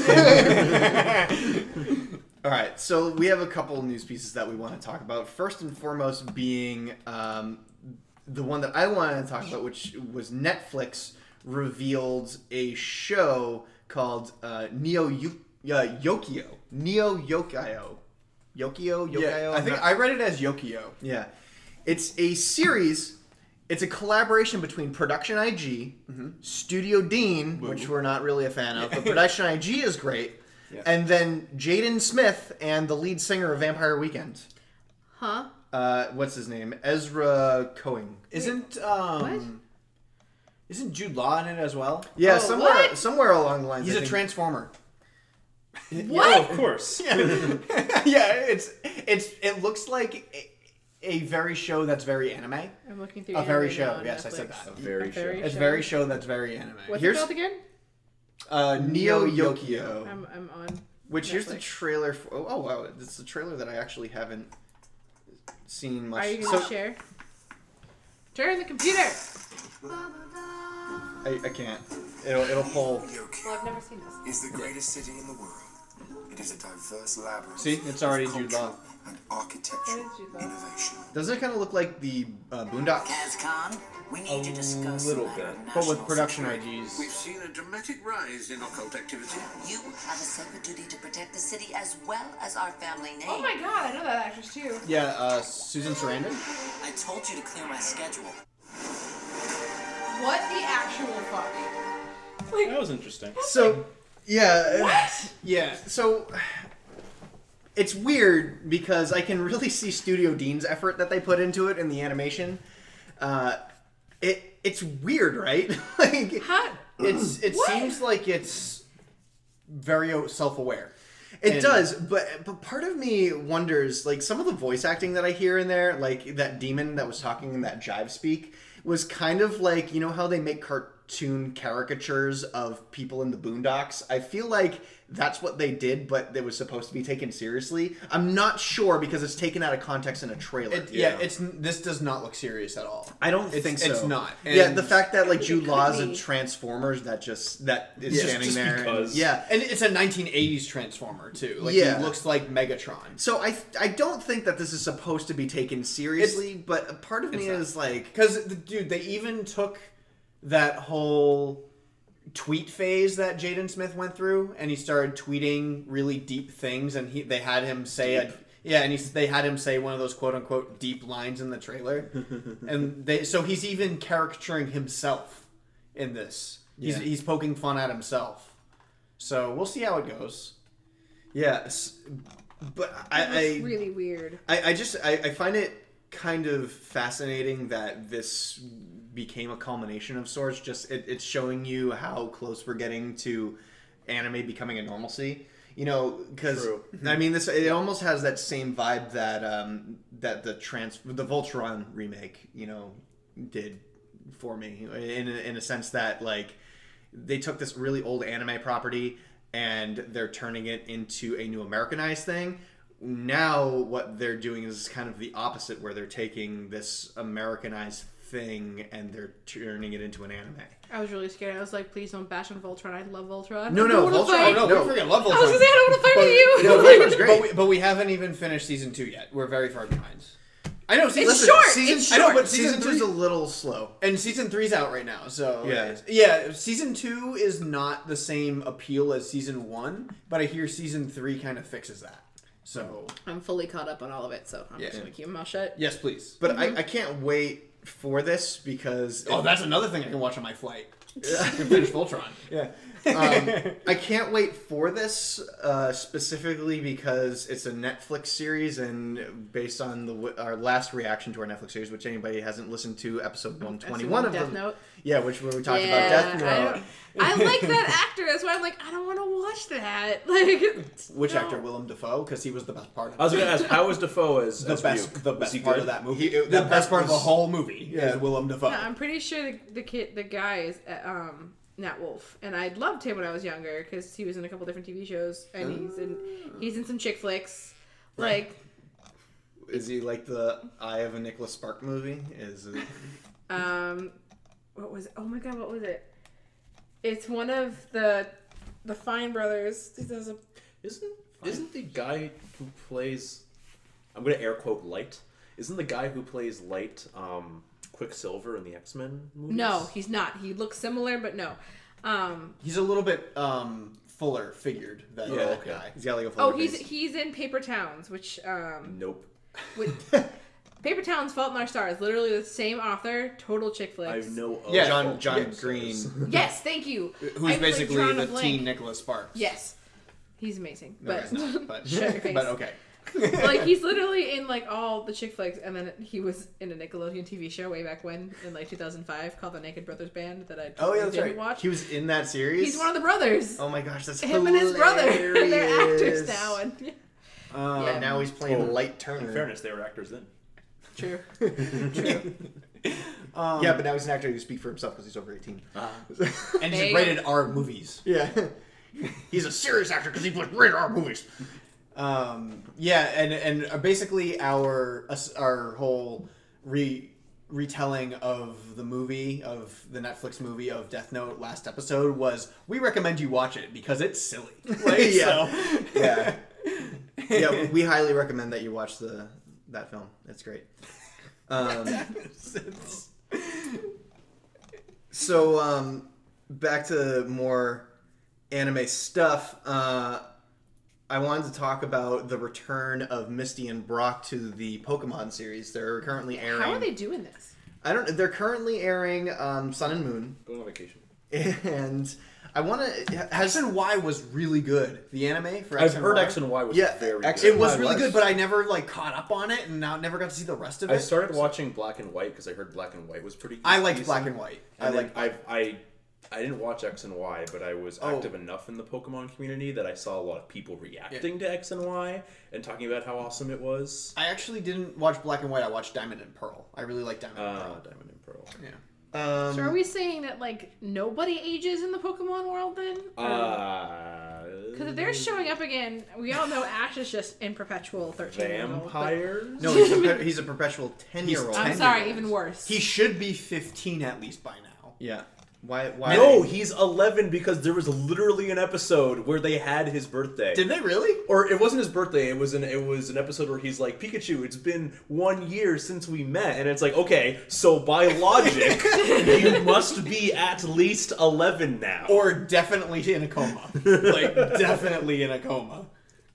all right, so we have a couple news pieces that we want to talk about. First and foremost, being um, the one that I wanted to talk about, which was Netflix revealed a show called uh, Neo Yu- uh, Yokio. Neo Yokio. Yokio? Yokio? yeah, I think Not- I read it as Yokio. Yeah. It's a series. It's a collaboration between Production I G, Studio Dean, which we're not really a fan of, but Production I G is great, Yeah. and then Jaden Smith and the lead singer of Vampire Weekend. Huh? Uh, what's his name? Ezra Cohen. Isn't um, What? isn't Jude Law in it as well? Yeah, Oh, somewhere what? somewhere along the lines. He's I a think- transformer. What? Oh, of course. yeah, it's it's it looks like a, a very show that's very anime. I'm looking through. A very anime show. now on Yes, I said Netflix. that. A very A very show. It's show. very show that's very anime. What's Here's- it called again? Uh, Neo Neo Yokio. I'm, I'm on. Which here's the Netflix. trailer for. Oh, oh wow, it's the trailer that I actually haven't seen much. Are you so gonna share? Turn the computer. I, I can't. It'll it'll pull. Well, I've never seen this. Is the greatest city in the world. It is a diverse labyrinth. See, it's already of Jude culture Law. and architecture, That is Jude Law. innovation. Doesn't it kind of look like the uh, Boondocks? Kazcon, we need to discuss little a matter bit. of But with national production security. I Gs. We've seen a dramatic rise in occult activity. You have a sacred duty to protect the city as well as our family name. Oh my god, I know that actress too. Yeah, uh, Susan Sarandon. I told you to clear my schedule. What the actual fuck? That was interesting. So, yeah. What? Yeah, so it's weird because I can really see Studio Dean's effort that they put into it in the animation. Uh, it it's weird, right? like How? it's it What? seems like it's Very self-aware. it And- does, but but part of me wonders, like some of the voice acting that I hear in there, like that demon that was talking in that jive speak, was kind of like, you know how they make cartoon caricatures of people in the Boondocks? I feel like that's what they did, but it was supposed to be taken seriously. I'm not sure because it's taken out of context in a trailer. It, yeah. Yeah. it's this does not look serious at all. I don't It's- think so. it's not. yeah, And- the fact that like It Jude could Law's a be. Transformers that just that is Yeah, standing just there. because. And, yeah, And it's a nineteen eighties Transformer too. Like Yeah. he looks like Megatron. so I I don't think that this is supposed to be taken seriously, but a part of me not. is like, Because dude, they even took that whole tweet phase that Jaden Smith went through, and he started tweeting really deep things, and he they had him say a yeah, and he they had him say one of those quote unquote deep lines in the trailer, and they so he's even caricaturing himself in this. He's Yeah. he's poking fun at himself. So we'll see how it goes. yeah, s- but I That was I, really weird. I I just I, I find it kind of fascinating that this became a culmination of sorts. Just it, it's showing you how close we're getting to anime becoming a normalcy. You know, because True. I mean, this it almost has that same vibe that um that the trans the Voltron remake, you know, did for me in a, in a sense that like they took this really old anime property and they're turning it into a new Americanized thing. now what they're doing is kind of the opposite, where they're taking this Americanized thing and they're turning it into an anime. I was really scared. I was like, please don't bash on Voltron. I love Voltron. No, I no, don't wanna Voltron- fight. Oh, no, No. we freaking love Voltron. I was gonna say, I don't want to fight with you. No, Voltron's great. But we, but we haven't even finished season two yet. We're very far behind. I know. Season, It's short. Season, It's I know, short. but season season two is three a little slow. and season three's out right now. So Yeah. yeah. Season two is not the same appeal as season one, but I hear season three kind of fixes that. So I'm fully caught up on all of it, so I'm Yeah. just gonna keep my mouth shut. yes, please. But I, I can't wait for this because Oh, that's another thing I can watch on my flight. I can finish Voltron. yeah. Um, I can't wait for this uh, specifically because it's a Netflix series, and based on the our last reaction to our Netflix series, which anybody hasn't listened to, episode one twenty-one of Death the Note. yeah, which where we talked Yeah, about Death I, Note. don't- I like that actor. That's why I'm like, I don't want to watch that. Like, Which no. actor? Willem Dafoe, because he was the best part of it. I was going to ask, how was Defoe as the as best, Ryuk? the Was best he part good? of that movie. He- the that best part was- of the whole movie Yeah. is Willem Dafoe. No, I'm pretty sure the, the kid, the guy is uh, um, Nat Wolff, and I loved him when I was younger because he was in a couple different T V shows, and he's in he's in some chick flicks. Like, Is he like the Eye of a Nicholas Spark movie? Is it... um, what was it? Oh my god, what was it? It's one of the the Fine brothers. He does a Isn't isn't the guy who plays? I'm gonna air quote Light. Isn't the guy who plays Light um, Quicksilver in the X-Men movies? no, he's not. He looks similar, but no. Um, He's a little bit um, fuller figured than Yeah, that okay. guy. He's got like a oh, fuller he's face. he's in Paper Towns, which um, Nope. with Paper Towns, Fault in Our Stars, literally the same author, total chick I flicks. have no. Yeah, John John Yes. Green. Yes, thank you. Who's I've, like, basically drawn a the blank. teen Nicholas Sparks. Yes, he's amazing. No, but he's not. But, Shut your face. but okay. like he's literally in like all the chick flicks, and then he was in a Nickelodeon T V show way back when in like two thousand five called The Naked Brothers Band that I Oh yeah, that's didn't right. watch. He was in that series. He's one of the brothers. Oh my gosh, that's Him and his brother. They're actors hilarious. now, and Um, Yeah. And now he's playing Oh, Light Turner. In fairness, they were actors then. true. um, Yeah, but now he's an actor who speaks for himself because he's over eighteen. and There he's you rated R movies. Yeah. He's a serious actor because he plays rated R movies. Um, yeah, and and basically our us- our whole re retelling of the movie of the Netflix movie of Death Note last episode was we recommend you watch it because it's silly. Like, Yeah. so- Yeah. Yeah, we highly recommend that you watch the that film. It's great. Um, It's- so um, back to more anime stuff. Uh, I wanted to talk about the return of Misty and Brock to the Pokemon series. They're currently airing. How are they doing this? I don't. They're currently airing um, Sun and Moon, Going on vacation. and I want to. X Has and Y was really good. The anime for I've X and heard Y. X and Y was Yeah, very X good. It was Y really was. good, but I never like caught up on it, and now never got to see the rest of it. I started watching Black and White because I heard Black and White was pretty. I liked decent. Black and White. I And then like. I I I didn't watch X and Y, but I was Oh. active enough in the Pokemon community that I saw a lot of people reacting to X and Y and talking about how awesome it was. I actually didn't watch Black and White. I watched Diamond and Pearl. I really like Diamond and Uh, Pearl. Diamond and Pearl. Yeah. um, So are we saying that like nobody ages in the Pokemon world then? Because Uh, if they're showing up again, we all know Ash is just in perpetual thirteen years old. but- vampires. No, he's a, pe- he's a perpetual ten-year-old. He's I'm ten sorry, year olds. even worse. He should be fifteen at least by now. Yeah. Why? Why? No, he's eleven because there was literally an episode where they had his birthday. Did they really? Or it wasn't his birthday. It was an it was an episode where he's like, Pikachu, it's been one year since we met, and it's like, okay, so by logic, you must be at least eleven now. Or definitely in a coma. Like, definitely in a coma.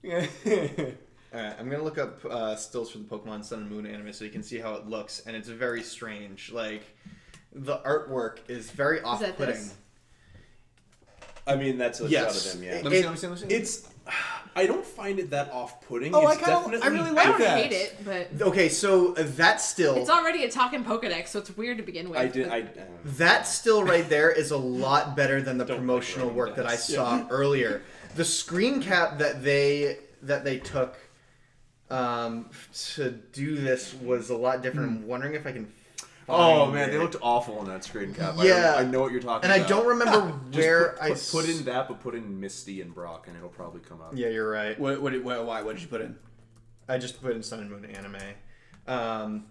Alright, I'm gonna look up uh, stills for the Pokemon Sun and Moon anime so you can see how it looks, and it's very strange. Like, the artwork is very that off-putting. this? I mean, that's a Yes. shot of him. Yeah, It- Let me see, let me see, let me see. it's. I don't find it that off-putting. Oh, I it's kinda- definitely. I really I like don't that. hate it, but Okay, so uh, that still, it's already a talking Pokedex, so it's weird to begin with. I did. but- I. Uh, that still right there is a lot better than the Don't promotional like work that I writing saw earlier. The screen cap that they that they took um, to do this was a lot different. I'm wondering if I can. oh find man, they it. looked awful in that screen cap. Yeah. I, I know what you're talking And about. I don't remember Just where put, I put, s- put in that, but put in Misty and Brock, and it'll probably come up. Yeah, you're right. What, what, what, why? What did you put in? I just put in Sun and Moon anime. Um,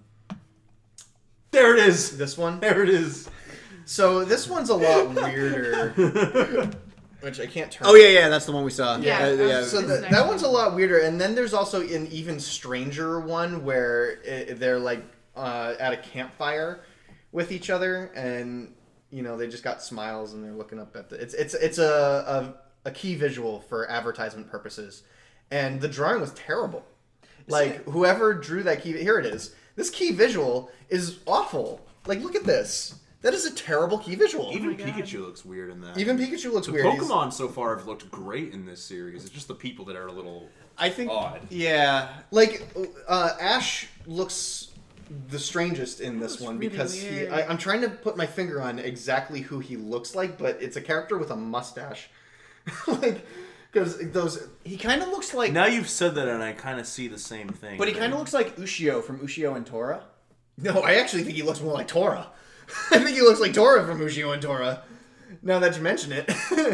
There it is. this one. There it is. So this one's a lot weirder. Which I can't turn. Oh yeah, yeah, that's the one we saw. Yeah. Uh, yeah. So This th- next that one. one's a lot weirder, and then there's also an even stranger one where it, they're like uh, at a campfire with each other, and you know they just got smiles and they're looking up at the. It's it's it's a a, a key visual for advertisement purposes, and the drawing was terrible. Like whoever drew that key, here it is. This key visual is awful. Like look at this. That is a terrible key visual. Even my God. Pikachu looks weird in that. Even Pikachu looks the weird. He's- Pokemon so far have looked great in this series. It's just the people that are a little I think odd. Yeah, like uh, Ash looks the strangest in this looks one really because he. weird. I, I'm trying to put my finger on exactly who he looks like, but it's a character with a mustache. Like, because those he kind of looks like. Now you've said that, and I kind of see the same thing. But he kind of looks like Ushio from Ushio and Tora. No, I actually think he looks more like Tora. I think he looks like Tora from Ushio and Tora. Now that you mention it,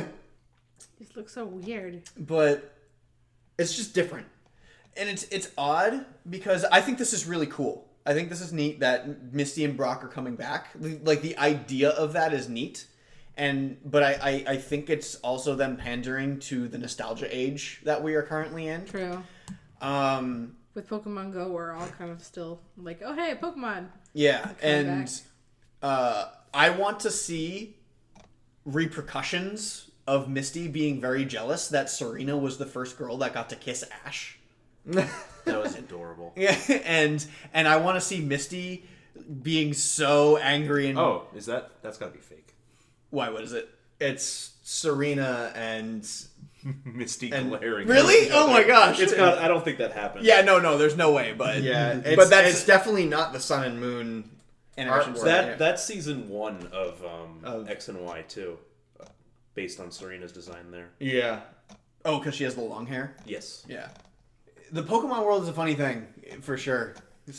These look so weird. But it's just different. and it's it's odd because I think this is really cool. I think this is neat that Misty and Brock are coming back. Like the idea of that is neat. And but I, I, I think it's also them pandering to the nostalgia age that we are currently in. True. Um With Pokemon Go, we're all kind of still like, oh hey, Pokemon. yeah, and back. uh I want to see repercussions of Misty being very jealous that Serena was the first girl that got to kiss Ash. that was adorable. Yeah, and and I want to see Misty being so angry and Oh, is that that's got to be fake? why? What is it? It's Serena and Misty And- glaring. Really? Oh my gosh! It's got. I don't think that happened. Yeah, no, no, there's no way. But yeah, it's, but that's it's definitely not the Sun and Moon. animation artwork. style, That yeah. that's season one of um, Of- X and Y too, uh, based on Serena's design there. Yeah. Oh, because she has the long hair. Yes. Yeah, the Pokemon world is a funny thing for sure.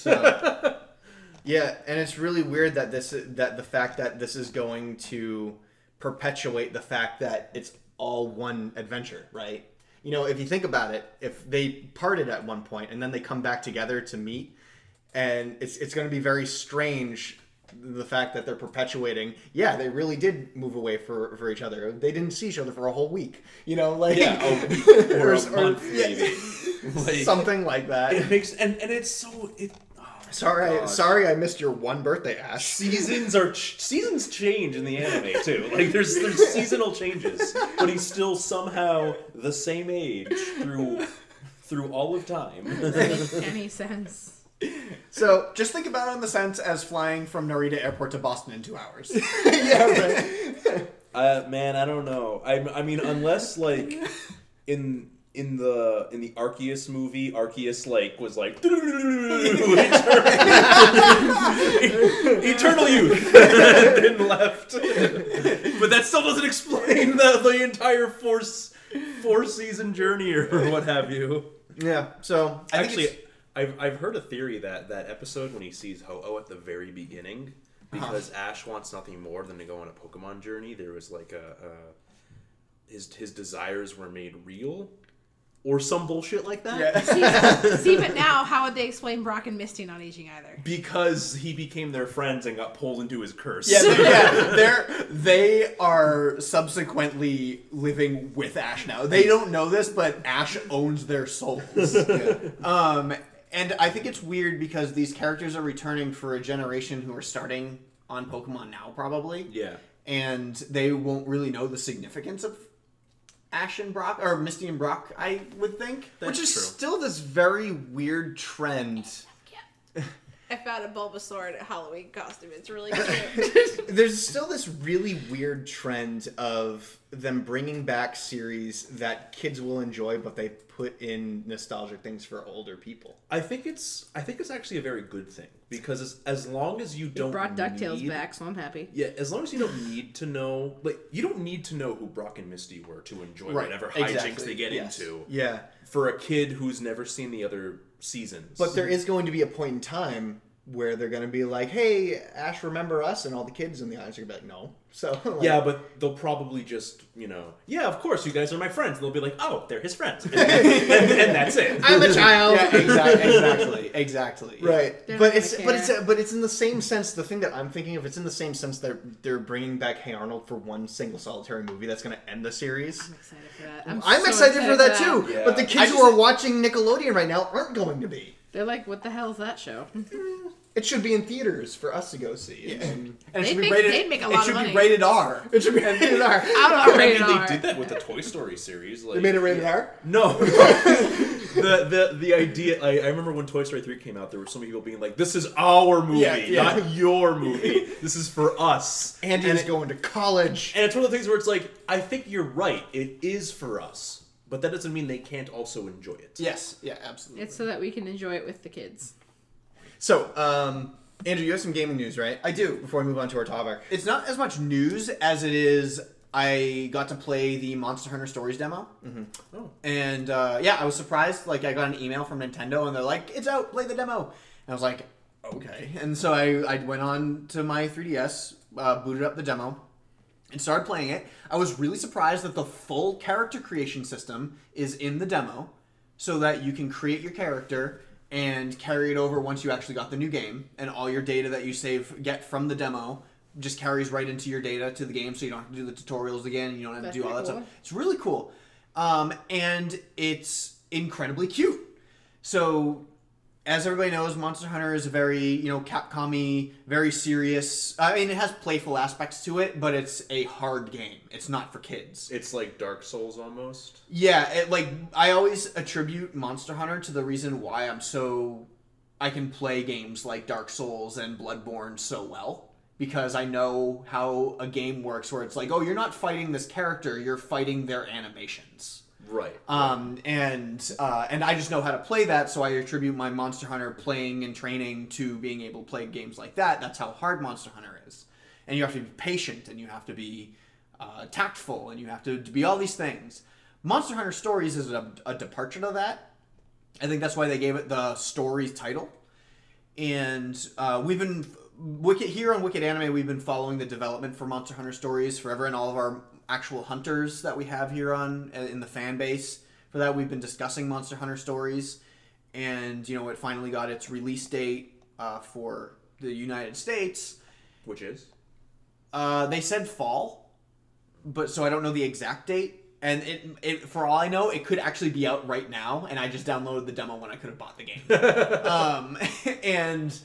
So Yeah, and it's really weird that this that the fact that this is going to perpetuate the fact that it's all one adventure, right? You know, if you think about it, if they parted at one point and then they come back together to meet, and it's it's going to be very strange the fact that they're perpetuating. Yeah, they really did move away for for each other. They didn't see each other for a whole week. You know, like Yeah, a week or a month maybe. Like, something like that. it makes and and it's so it. oh, Sorry, I, God. sorry, I missed your one birthday, Ash. Seasons are ch- seasons change in the anime too. Like there's there's seasonal changes, but he's still somehow the same age through through all of time. Any sense? So just think about it in the sense as flying from Narita Airport to Boston in two hours. yeah, right. Uh, man, I don't know. I I mean, unless like in in the in the Arceus movie, Arceus like was like eternal youth and then left. But that still doesn't explain the the entire four four season journey or what have you. Yeah. So I think Actually, it's- I've I've heard a theory that that episode when he sees Ho-Oh at the very beginning, because Ash wants nothing more than to go on a Pokemon journey. There was like a, a his his desires were made real, or some bullshit like that. Yeah. See, see, but now how would they explain Brock and Misty not aging either? Because he became their friends and got pulled into his curse. Yeah, they, yeah, they're they are subsequently living with Ash now. They don't know this, but Ash owns their souls. Um, and I think it's weird because these characters are returning for a generation who are starting on Pokemon now, probably. Yeah. And they won't really know the significance of Ash and Brock, or Misty and Brock, I would think. which is true. still this very weird trend. I found a Bulbasaur in a Halloween costume. It's really cute. There's still this really weird trend of them bringing back series that kids will enjoy, but they put in nostalgic things for older people. I think it's I think it's actually a very good thing because as, as long as you They don't brought DuckTales need, back, so I'm happy. Yeah, as long as you don't need to know, like you don't need to know who Brock and Misty were to enjoy Right, whatever hijinks exactly, they get yes. into. Yeah. For a kid who's never seen the other seasons. But there is going to be a point in time where they're going to be like, hey, Ash, remember us? And all the kids in the audience are going to be like, no. So like, yeah, but they'll probably just, you know, yeah, of course, you guys are my friends. And they'll be like, oh, they're his friends. And, and, and that's it. I'm a child. Yeah, exactly, exactly, exactly. Right. They're But not it's gonna but it's care. but it's in the same sense. The thing that I'm thinking of, it's in the same sense that they're bringing back Hey Arnold for one single solitary movie that's going to end the series. I'm excited for that. I'm, I'm so excited, for that too. Yeah. But the kids I who just- are watching Nickelodeon right now aren't going to be. They're like, what the hell is that show? It should be in theaters for us to go see. And, And and it They'd should be make- rated. they'd make a it lot of should money. be rated R. it should be rated R. I don't know, I rated mean, they R. did that with the Toy Story series. Like, They made it rated R. No. the, the the idea, I, I remember when Toy Story three came out, there were so many people being like, this is our movie, Yeah, yeah. not your movie. This is for us. Andy's and, it- going to college. and it's one of the things where it's like, I think you're right. It is for us. But that doesn't mean they can't also enjoy it. Yes. Yeah. Absolutely. It's so that we can enjoy it with the kids. So, um, Andrew, you have some gaming news, right? I do. Before we move on to our topic. It's not as much news as it is. I got to play the Monster Hunter Stories demo, mm-hmm. Oh. and uh, yeah, I was surprised. Like, I got an email from Nintendo, and they're like, "It's out, play the demo." And I was like, "Okay." And so I, I went on to my three D S, uh, booted up the demo, and started playing it. I was really surprised that the full character creation system is in the demo, so that you can create your character and carry it over once you actually got the new game, and all your data that you save get from the demo just carries right into your data to the game, so you don't have to do the tutorials again, and you don't have That's to do all that pretty stuff. cool. It's really cool. Um, and it's incredibly cute. So, as everybody knows, Monster Hunter is a very, you know, Capcom-y, very serious. I mean, it has playful aspects to it, but it's a hard game. It's not for kids. It's like Dark Souls almost. Yeah, it, like, I always attribute Monster Hunter to the reason why I'm so... I can play games like Dark Souls and Bloodborne so well. Because I know how a game works where it's like, oh, you're not fighting this character, you're fighting their animations. Right. Um, and uh, and I just know how to play that, so I attribute my Monster Hunter playing and training to being able to play games like that. That's how hard Monster Hunter is. And you have to be patient, and you have to be uh, tactful, and you have to, to be all these things. Monster Hunter Stories is a, a departure to that. I think that's why they gave it the Stories title. And uh, we've been... Wicked here on Wicked Anime, we've been following the development for Monster Hunter Stories forever, and all of our actual hunters that we have here on in the fan base for that, we've been discussing Monster Hunter Stories, and you know it finally got its release date uh, for the United States. Which is? Uh, they said fall, but so I don't know the exact date. And it, it, for all I know, it could actually be out right now, and I just downloaded the demo when I could have bought the game. um, and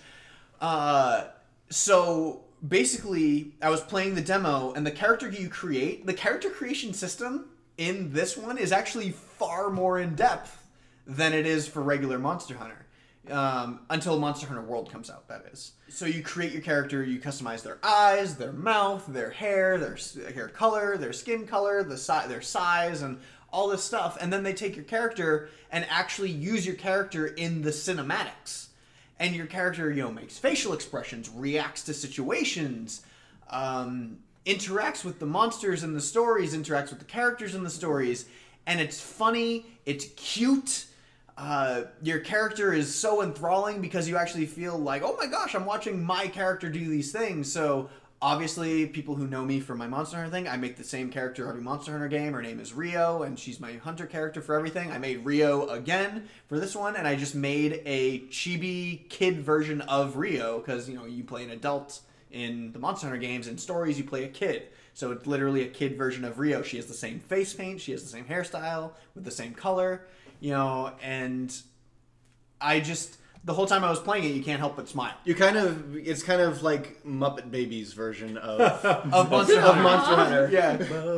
uh. So, basically, I was playing the demo, and the character you create, the character creation system in this one is actually far more in-depth than it is for regular Monster Hunter. Um, until Monster Hunter World comes out, that is. So you create your character, you customize their eyes, their mouth, their hair, their s- hair color, their skin color, the si- their size, and all this stuff. And then they take your character and actually use your character in the cinematics. And your character, you know, makes facial expressions, reacts to situations, um, interacts with the monsters in the stories, interacts with the characters in the stories, and it's funny, it's cute. Uh, your character is so enthralling because you actually feel like, oh my gosh, I'm watching my character do these things. So obviously, people who know me from my Monster Hunter thing, I make the same character every Monster Hunter game. Her name is Rio, and she's my hunter character for everything. I made Rio again for this one, and I just made a chibi kid version of Rio, because, you know, you play an adult in the Monster Hunter games. In stories, you play a kid. So it's literally a kid version of Rio. She has the same face paint, she has the same hairstyle, with the same color, you know, and I just... The whole time I was playing it, you can't help but smile. You kind of, it's kind of like Muppet Babies version of Of Monster of Hunter. Monster Hunter. Yeah.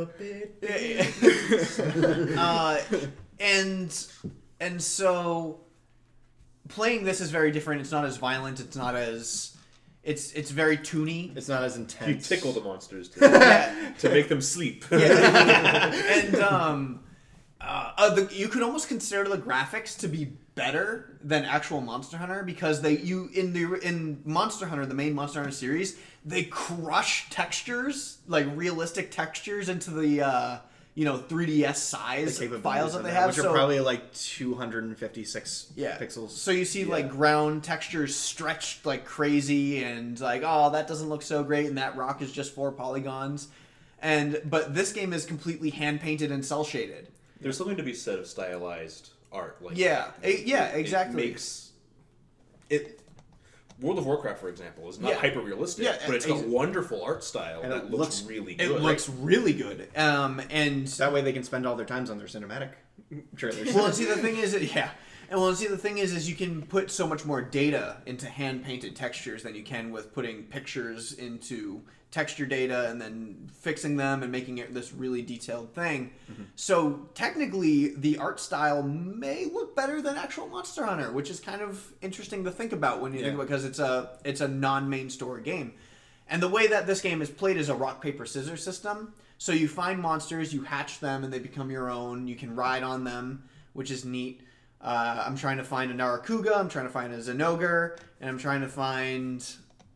Muppet Yeah. uh, and and so playing this is very different. It's not as violent. It's not as it's it's very toony. It's not as You intense. tickle the monsters to, Yeah. to make them sleep. Yeah. And um, uh, uh, the, you could almost consider the graphics to be better than actual Monster Hunter, because they you in the in Monster Hunter, the main Monster Hunter series, they crush textures, like realistic textures, into the uh, you know, three D S size The files that of they that, have. which so, are probably like two hundred fifty-six yeah. pixels. So you see like ground textures stretched like crazy, and like, oh, that doesn't look so great, and that rock is just four polygons. And but this game is completely hand painted and cel shaded. There's something to be said of stylized art. Like Yeah, that. it- yeah, It exactly. makes it. World of Warcraft, for example, is not Yeah. hyper realistic, Yeah, but it's got ex- wonderful art style And that it looks, looks- really It good. looks really good. Um, and That way they can spend all their times on their cinematic trailers. well, and see the thing is, yeah, and well, and see the thing is, is you can put so much more data into hand painted textures than you can with putting pictures into texture data and then fixing them and making it this really detailed thing. Mm-hmm. So technically, the art style may look better than actual Monster Hunter, which is kind of interesting to think about when you think Yeah. about because it's a it's a non-main story game. And the way that this game is played is a rock paper scissors system. So you find monsters, you hatch them, and they become your own. You can ride on them, which is neat. Uh, I'm trying to find a Narakuga, I'm trying to find a Zenogre, and I'm trying to find.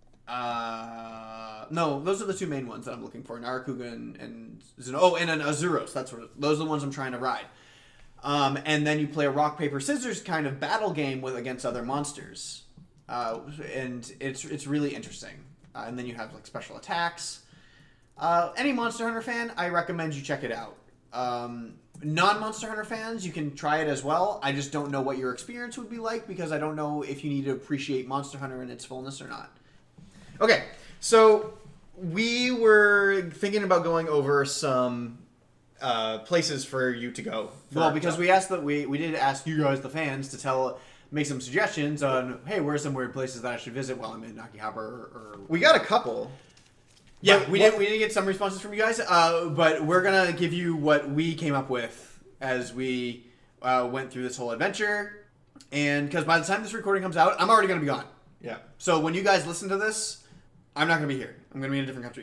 Uh, no, those are the two main ones that I'm looking for: Narakuga and, and Zen- oh, and an Azuros. That's what those are the ones I'm trying to ride. Um, and then you play a rock paper scissors kind of battle game with against other monsters, uh, and it's it's really interesting. Uh, and then you have like special attacks. Uh, any Monster Hunter fan, I recommend you check it out. Um, non-Monster Hunter fans, you can try it as well. I just don't know what your experience would be like because I don't know if you need to appreciate Monster Hunter in its fullness or not. Okay, so we were thinking about going over some uh, places for you to go. for Well, our because job. we asked that we we did ask you guys, the fans, to tell make some suggestions on hey, where's some weird places that I should visit while I'm in Akihabara or, or we got a couple. yeah, But we what- did we did get some responses from you guys, uh, but we're gonna give you what we came up with as we uh, went through this whole adventure, and because by the time this recording comes out, I'm already gonna be gone. Yeah. So when you guys listen to this, I'm not gonna be here. I'm gonna be in a different country.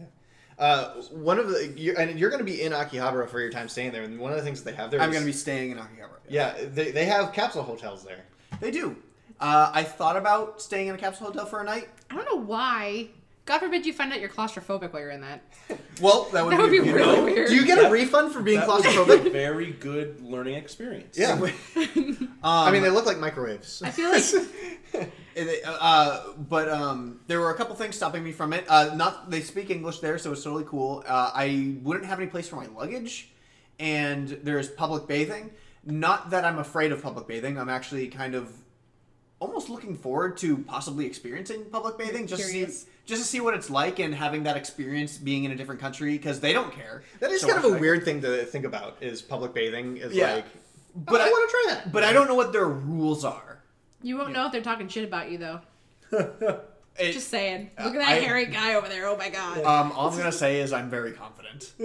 Uh, one of the you're, and you're going to be in Akihabara for your time staying there, and one of the things that they have there I'm is- gonna be staying in Akihabara. yeah, they, they have capsule hotels there. They do. Uh, I thought about staying in a capsule hotel for a night. I don't know why. God forbid you find out you're claustrophobic while you're in that. Well, that would That would be a- really weird. Do you get a That- refund for being That was claustrophobic? a very good learning experience. Yeah. Um, I mean, they look like microwaves. I feel like It- uh, but um, there were a couple things stopping me from it. Uh, not they speak English there, so it's totally cool. Uh, I wouldn't have any place for my luggage, and there's public bathing. Not that I'm afraid of public bathing. I'm actually kind of almost looking forward to possibly experiencing public bathing, just to see, Curious. just to see what it's like and having that experience being in a different country because they don't care. That is So kind of why a should I- weird thing to think about. Is public bathing is Yeah. like, But oh, I, I- want to try that. But I don't know what their rules are. you won't know if they're talking shit about you though. It- Just saying. Look at that I- hairy guy over there. Oh my god. Um, all I'm gonna say is I'm very confident. so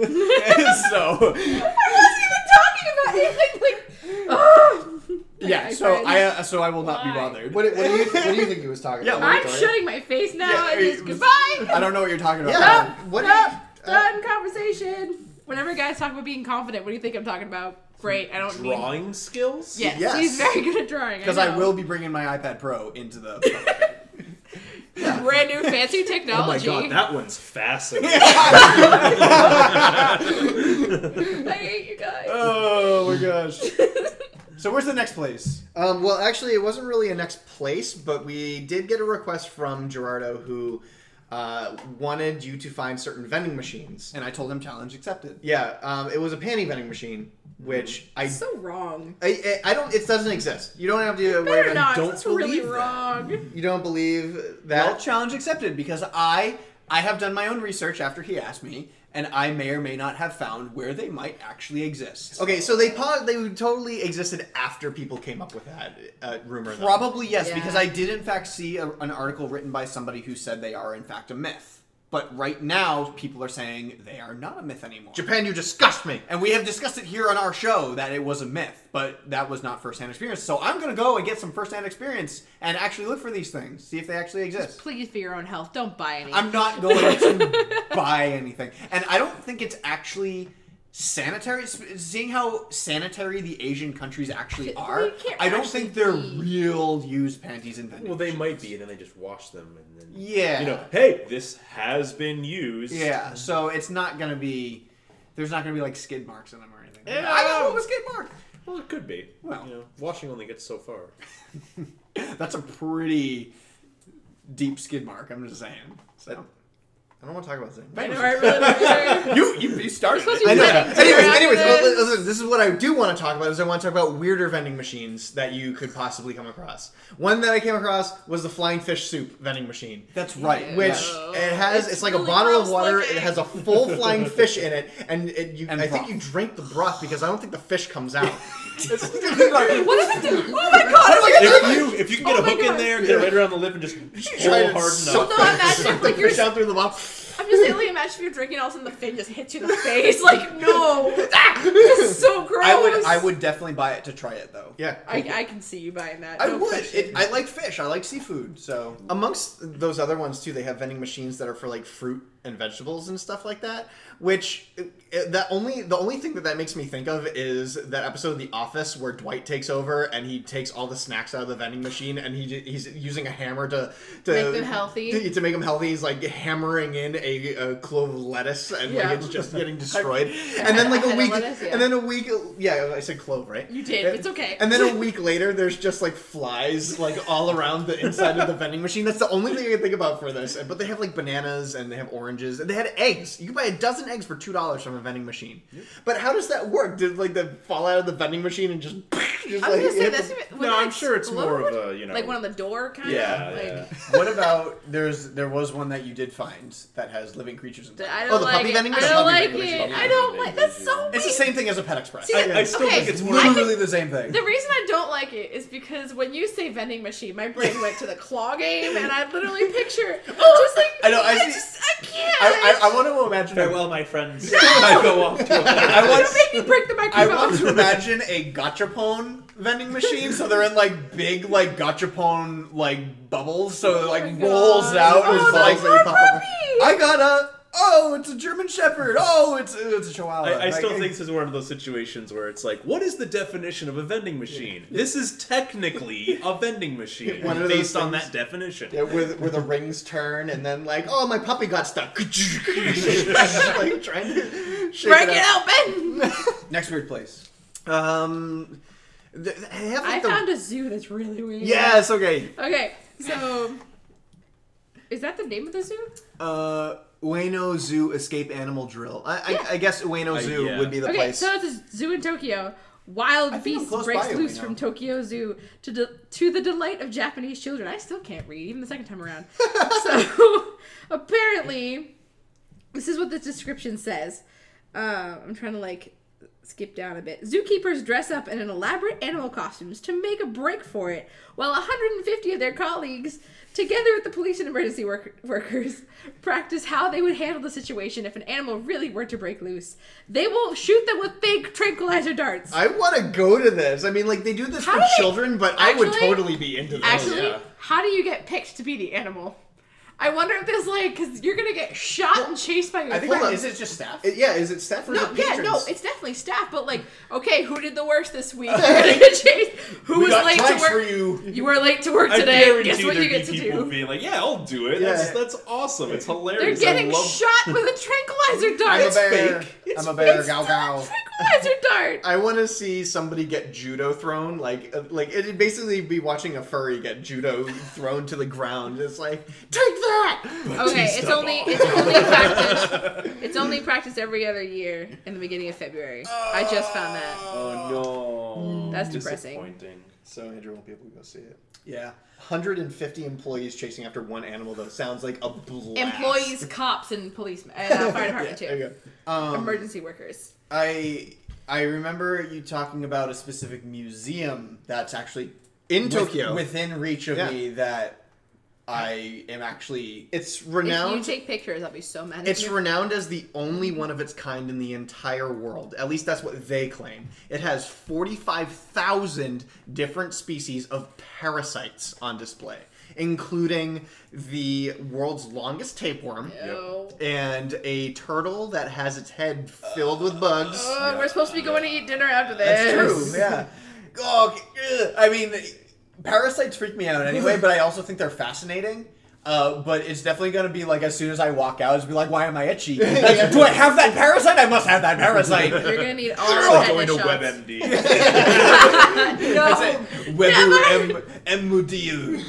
I wasn't even talking about anything like. Oh. yeah, Okay, so fine. I uh, so I will not be Why? bothered. What, what do you what do you think he was talking Yeah, about? what- I'm Victoria? shutting my face now Yeah, and it just was- goodbye. I don't know what you're talking about. Yeah. Nope. What do nope. you- Done conversation. Whenever guys talk about being confident, what do you think I'm talking about? Great. I don't need. Drawing skills? Yes, Yes. he's very good at drawing. Because I know. will be bringing my iPad Pro into the. Brand new fancy Oh my technology. god, that one's fascinating. I hate you guys. oh my gosh. So where's the next place? Um, well, actually, it wasn't really a next place, but we did get a request from Gerardo who uh, wanted you to find certain vending machines. And I told him challenge accepted. Yeah, um, it was a panty vending machine, which I, so wrong. I I don't. It doesn't exist. You don't have to worry Better about. not. Don't That's really believe that. wrong. You don't believe Well, that. challenge accepted because I I have done my own research after he asked me, and I may or may not have found where they might actually exist. Okay, so they paused, they totally existed after people came up with that uh, rumor. though. Probably yes, Yeah. because I did in fact see a, an article written by somebody who said they are in fact a myth. But right now, people are saying they are not a myth anymore. Japan, you disgust me. And we have discussed it here on our show that it was a myth, but that was not first-hand experience. So I'm going to go and get some first-hand experience and actually look for these things, see if they actually exist. Please, for your own health, don't buy any. I'm not going to buy anything. And I don't think it's actually sanitary. Seeing how sanitary the Asian countries actually Well, are, you can't I don't actually think they're be- real used panties and vending Well, they machines. might be, and then they just wash them, and then Yeah. you know, hey, this has been used. Yeah, so it's not going to be... There's not going to be like skid marks in them or anything. Yeah. I got a little skid mark. Well, it could be. Well. you know, washing only gets so far. That's a pretty deep skid mark. I'm just saying. So. I don't want to talk about this. I know, I really don't. you, you you started. Supposed it. to I be know. vetting Anyways, Twitter anyways, after well, this. listen, this is what I do want to talk about. Is I want to talk about weirder vending machines that you could possibly come across. One that I came across was the flying fish soup vending machine. That's right. Which Oh, it has, it's, it's like a really bottle of gross water. looking. It has a full flying fish in it, and it, you, And I think broth. you drink the broth because I don't think the fish comes out. What does it do? Oh my god! If you if you can get Oh a my hook in God. there, get it right around the lip, and just Try pull to hard suck enough. No, imagine suck if, the like, you're- fish out through the mouth. I'm just saying, like, imagine if you're drinking, all of a sudden the fin just hits you in the face. Like, no! Ah, this is so gross! I would I would definitely buy it to try it though. Yeah. I, I can see you buying that. I no would. question. It, I like fish. I like seafood. So Amongst those other ones too, they have vending machines that are for like fruit and vegetables and stuff like that. Which it, that only the only thing that that makes me think of is that episode of The Office where Dwight takes over and he takes all the snacks out of the vending machine and he j- he's using a hammer to to Make them healthy. To, to make them healthy. He's like hammering in a, a clove of lettuce and Yeah. like it's just getting destroyed. And then like a Head of week, lettuce, yeah. and then a week, yeah, I said clove, right? You did. It's okay. And then a week later, there's just like flies like all around the inside of the vending machine. That's the only thing I can think about for this. But they have like bananas and they have oranges and they had eggs. You can buy a dozen eggs for two dollars from a vending machine. But how does that work? Did like the fall out of the vending machine and just, just I like was gonna say hit that's the- even, No, I'm sure it's more of a, you know- like one on the door kind Yeah, of. Like, yeah. what about there's there was one that you did find that has living creatures in I it. don't the like puppy it. vending I machine? don't Puppy like vending it. machine. I don't like. That's so weird. It's the same thing as a Pet Express. See, I, I still okay, think it's It's more. literally the same thing. The reason I don't like it is because when you say vending machine, my brain went to the claw game, and I literally picture just like I know, I I, see- just I can't. I, I, I want to imagine. a- Farewell, my friends. I go off to a I want, Don't make me break the I microphone. want to imagine a gachapon vending machine. So they're in like big like gachapon like bubbles. So it like Oh my rolls God. out. Oh, and There's my balls that you pop up. I got a. Oh, it's a German Shepherd. Oh, it's it's a Chihuahua. I, I still Like, think this is one of those situations where it's like, what is the definition of a vending machine? This is technically a vending machine One of those based on things- that definition. Yeah, where, the- where the rings turn and then like, oh, my puppy got stuck. like trying to shake Break it it out. out, Ben. next weird place. Um, th- they have, like, I the- found a zoo that's really weird. Yes, okay. Okay, so is that the name of the zoo? Uh, Ueno Zoo Escape Animal Drill. I, I, Yeah. I guess Ueno Uh, Zoo yeah. would be the Okay, place. so it's a zoo in Tokyo. Wild I think I'm beast close breaks by it, loose we know. from Tokyo Zoo to de- to the delight of Japanese children. I still can't read, even the second time around. So apparently, this is what the description says. Uh, I'm trying to like skip down a bit. Zookeepers dress up in an elaborate animal costumes to make a break for it, while one hundred fifty of their colleagues, together with the police and emergency work- workers, practice how they would handle the situation if an animal really were to break loose. They will shoot them with fake tranquilizer darts. I want to go to this. I mean, like, they do this How for do they- children, but I would Actually- totally be into this. Actually, Yeah. how do you get picked to be the animal? I wonder if there's like, because you're gonna get shot and chased by your I think friends. that, is it just staff? It- yeah, is it staff or is No, it yeah, patrons? no, it's definitely staff, but like, okay, who did the worst this week? You're gonna get chased. Who we was got late to planks work? for you. You were late to work I today. guarantee Guess what there'd you get be to people do? being like, yeah, I'll do it. Yeah. That's that's awesome. It's They're hilarious. getting I love shot with a tranquilizer dart. I'm a It's bear. fake. I'm a bear. It's Gow still a gow. tranquilizer dart. I want to see somebody get judo thrown, like uh, like it'd basically be watching a furry get judo thrown to the ground. It's like, take that! Okay, it's only it's only practiced. It's only practiced every other year in the beginning of February. I just found that. Oh no. That's depressing. Disappointing. So Andrew won't be able to go see it. Yeah. one hundred fifty employees chasing after one animal, though. Sounds like a blast. Employees, cops, and policemen, and uh, fire department There you too. go. Um, Emergency workers. I I remember you talking about a specific museum that's actually In with- Tokyo. within reach of Yeah. me that I am actually. It's If you renowned. take pictures, I'll be so mad at It's you. renowned as the only one of its kind in the entire world. At least that's what they claim. It has forty-five thousand different species of parasites on display, including the world's longest tapeworm Ew. and a turtle that has its head filled with bugs. Oh, we're supposed to be going to eat dinner after this. That's true. Yeah. Oh, ugh. I mean, parasites freak me out anyway, but I also think they're fascinating. Uh, but it's definitely gonna be like as soon as I walk out, it's be like, why am I itchy? Like, do I have that parasite? I must have that parasite. You're gonna need all It's the like going to tetanus shots. WebMD. That's it. Weber M Mudil.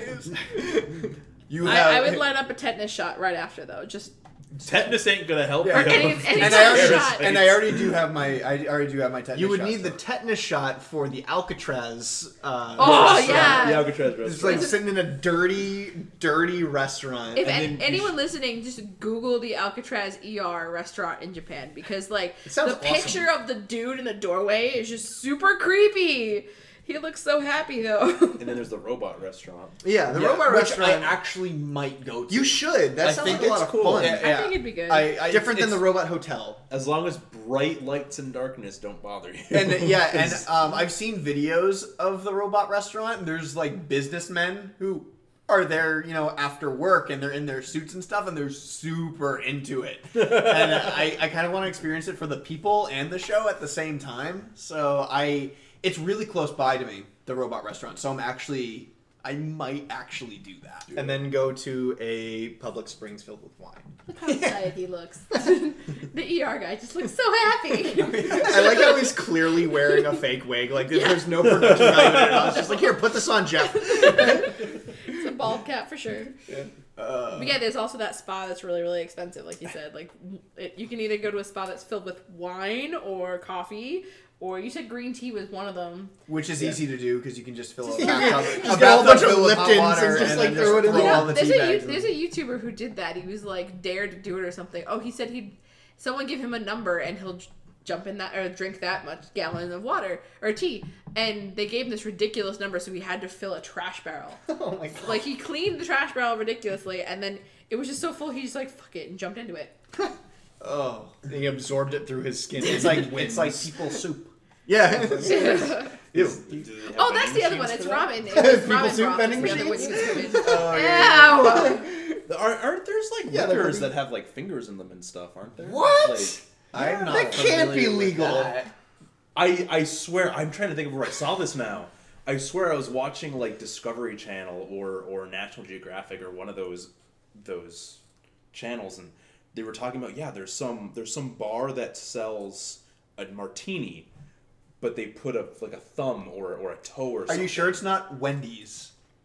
You have. I, I would line up a tetanus shot right after though. Just Tetanus ain't gonna help. Yeah. you. Or any- any and I already, shot. and I already do have my. I already do have my tetanus. You would shots, need the though. tetanus shot for the Alcatraz. Uh, Oh, restaurant. yeah. The Alcatraz It's restaurant. like sitting in a dirty, dirty restaurant. if and any, then you anyone sh- listening, just Google the Alcatraz E R restaurant in Japan because like the sounds awesome. picture of the dude in the doorway is just super creepy. He looks so happy though. And then there's the robot restaurant. yeah, the Yeah, robot which restaurant. I actually might go to. you should. That I sounds think like a lot it's of cool. fun. Yeah, I yeah. think it'd be good. I, I, Different than the it's- robot hotel. As long as bright lights and darkness don't bother you. And yeah, and um, I've seen videos of the robot restaurant. And there's like businessmen who are there, you know, after work, and they're in their suits and stuff, and they're super into it. And I, I kind of want to experience it for the people and the show at the same time. So I, it's really close by to me, the robot restaurant. So I'm actually, I might actually do that. And then go to a Public Springs filled with wine. Look how excited he looks. The E R guy just looks so happy. I like how he's clearly wearing a fake wig. Like, there's no production value in it at all. It's just like, here, put this on, Jeff. It's a bald cap for sure. Uh, But yeah, there's also that spa that's really, really expensive, like you said. Like, it, you can either go to a spa that's filled with wine or coffee, or you said green tea was one of them. Which is easy to do because you can just fill a Just- bathtub, Just a get a whole bathtub bunch of filled with hot Liptons water and just, and like, then throw it in throw there. all the there's, tea a, bags you- in. there's a YouTuber who did that. He was like dared to do it or something. Oh, he said he'd someone give him a number and he'll j- jump in that or drink that much gallons of water or tea. And they gave him this ridiculous number, so he had to fill a trash barrel. Oh my god. Like he cleaned the trash barrel ridiculously, and then it was just so full he just like fuck it and jumped into it. Oh, He absorbed it through his skin. it's like it's like people soup. yeah. Ew. Oh, that's the other one. It's ramen. It was People ramen soup broth. vending That's the other one machines? you can scoop in. Oh, yeah. Ew. Are, aren't there's like Yeah, they're liquors pretty- that have like fingers in them and stuff, aren't there? What? Like, I'm not. That can't be familiar with legal. that. I I swear I'm trying to think of where I saw this now. I swear I was watching like Discovery Channel or or National Geographic or one of those those channels, and they were talking about yeah there's some there's some bar that sells a martini, but they put a like a thumb or or a toe or Are something. you sure it's not Wendy's?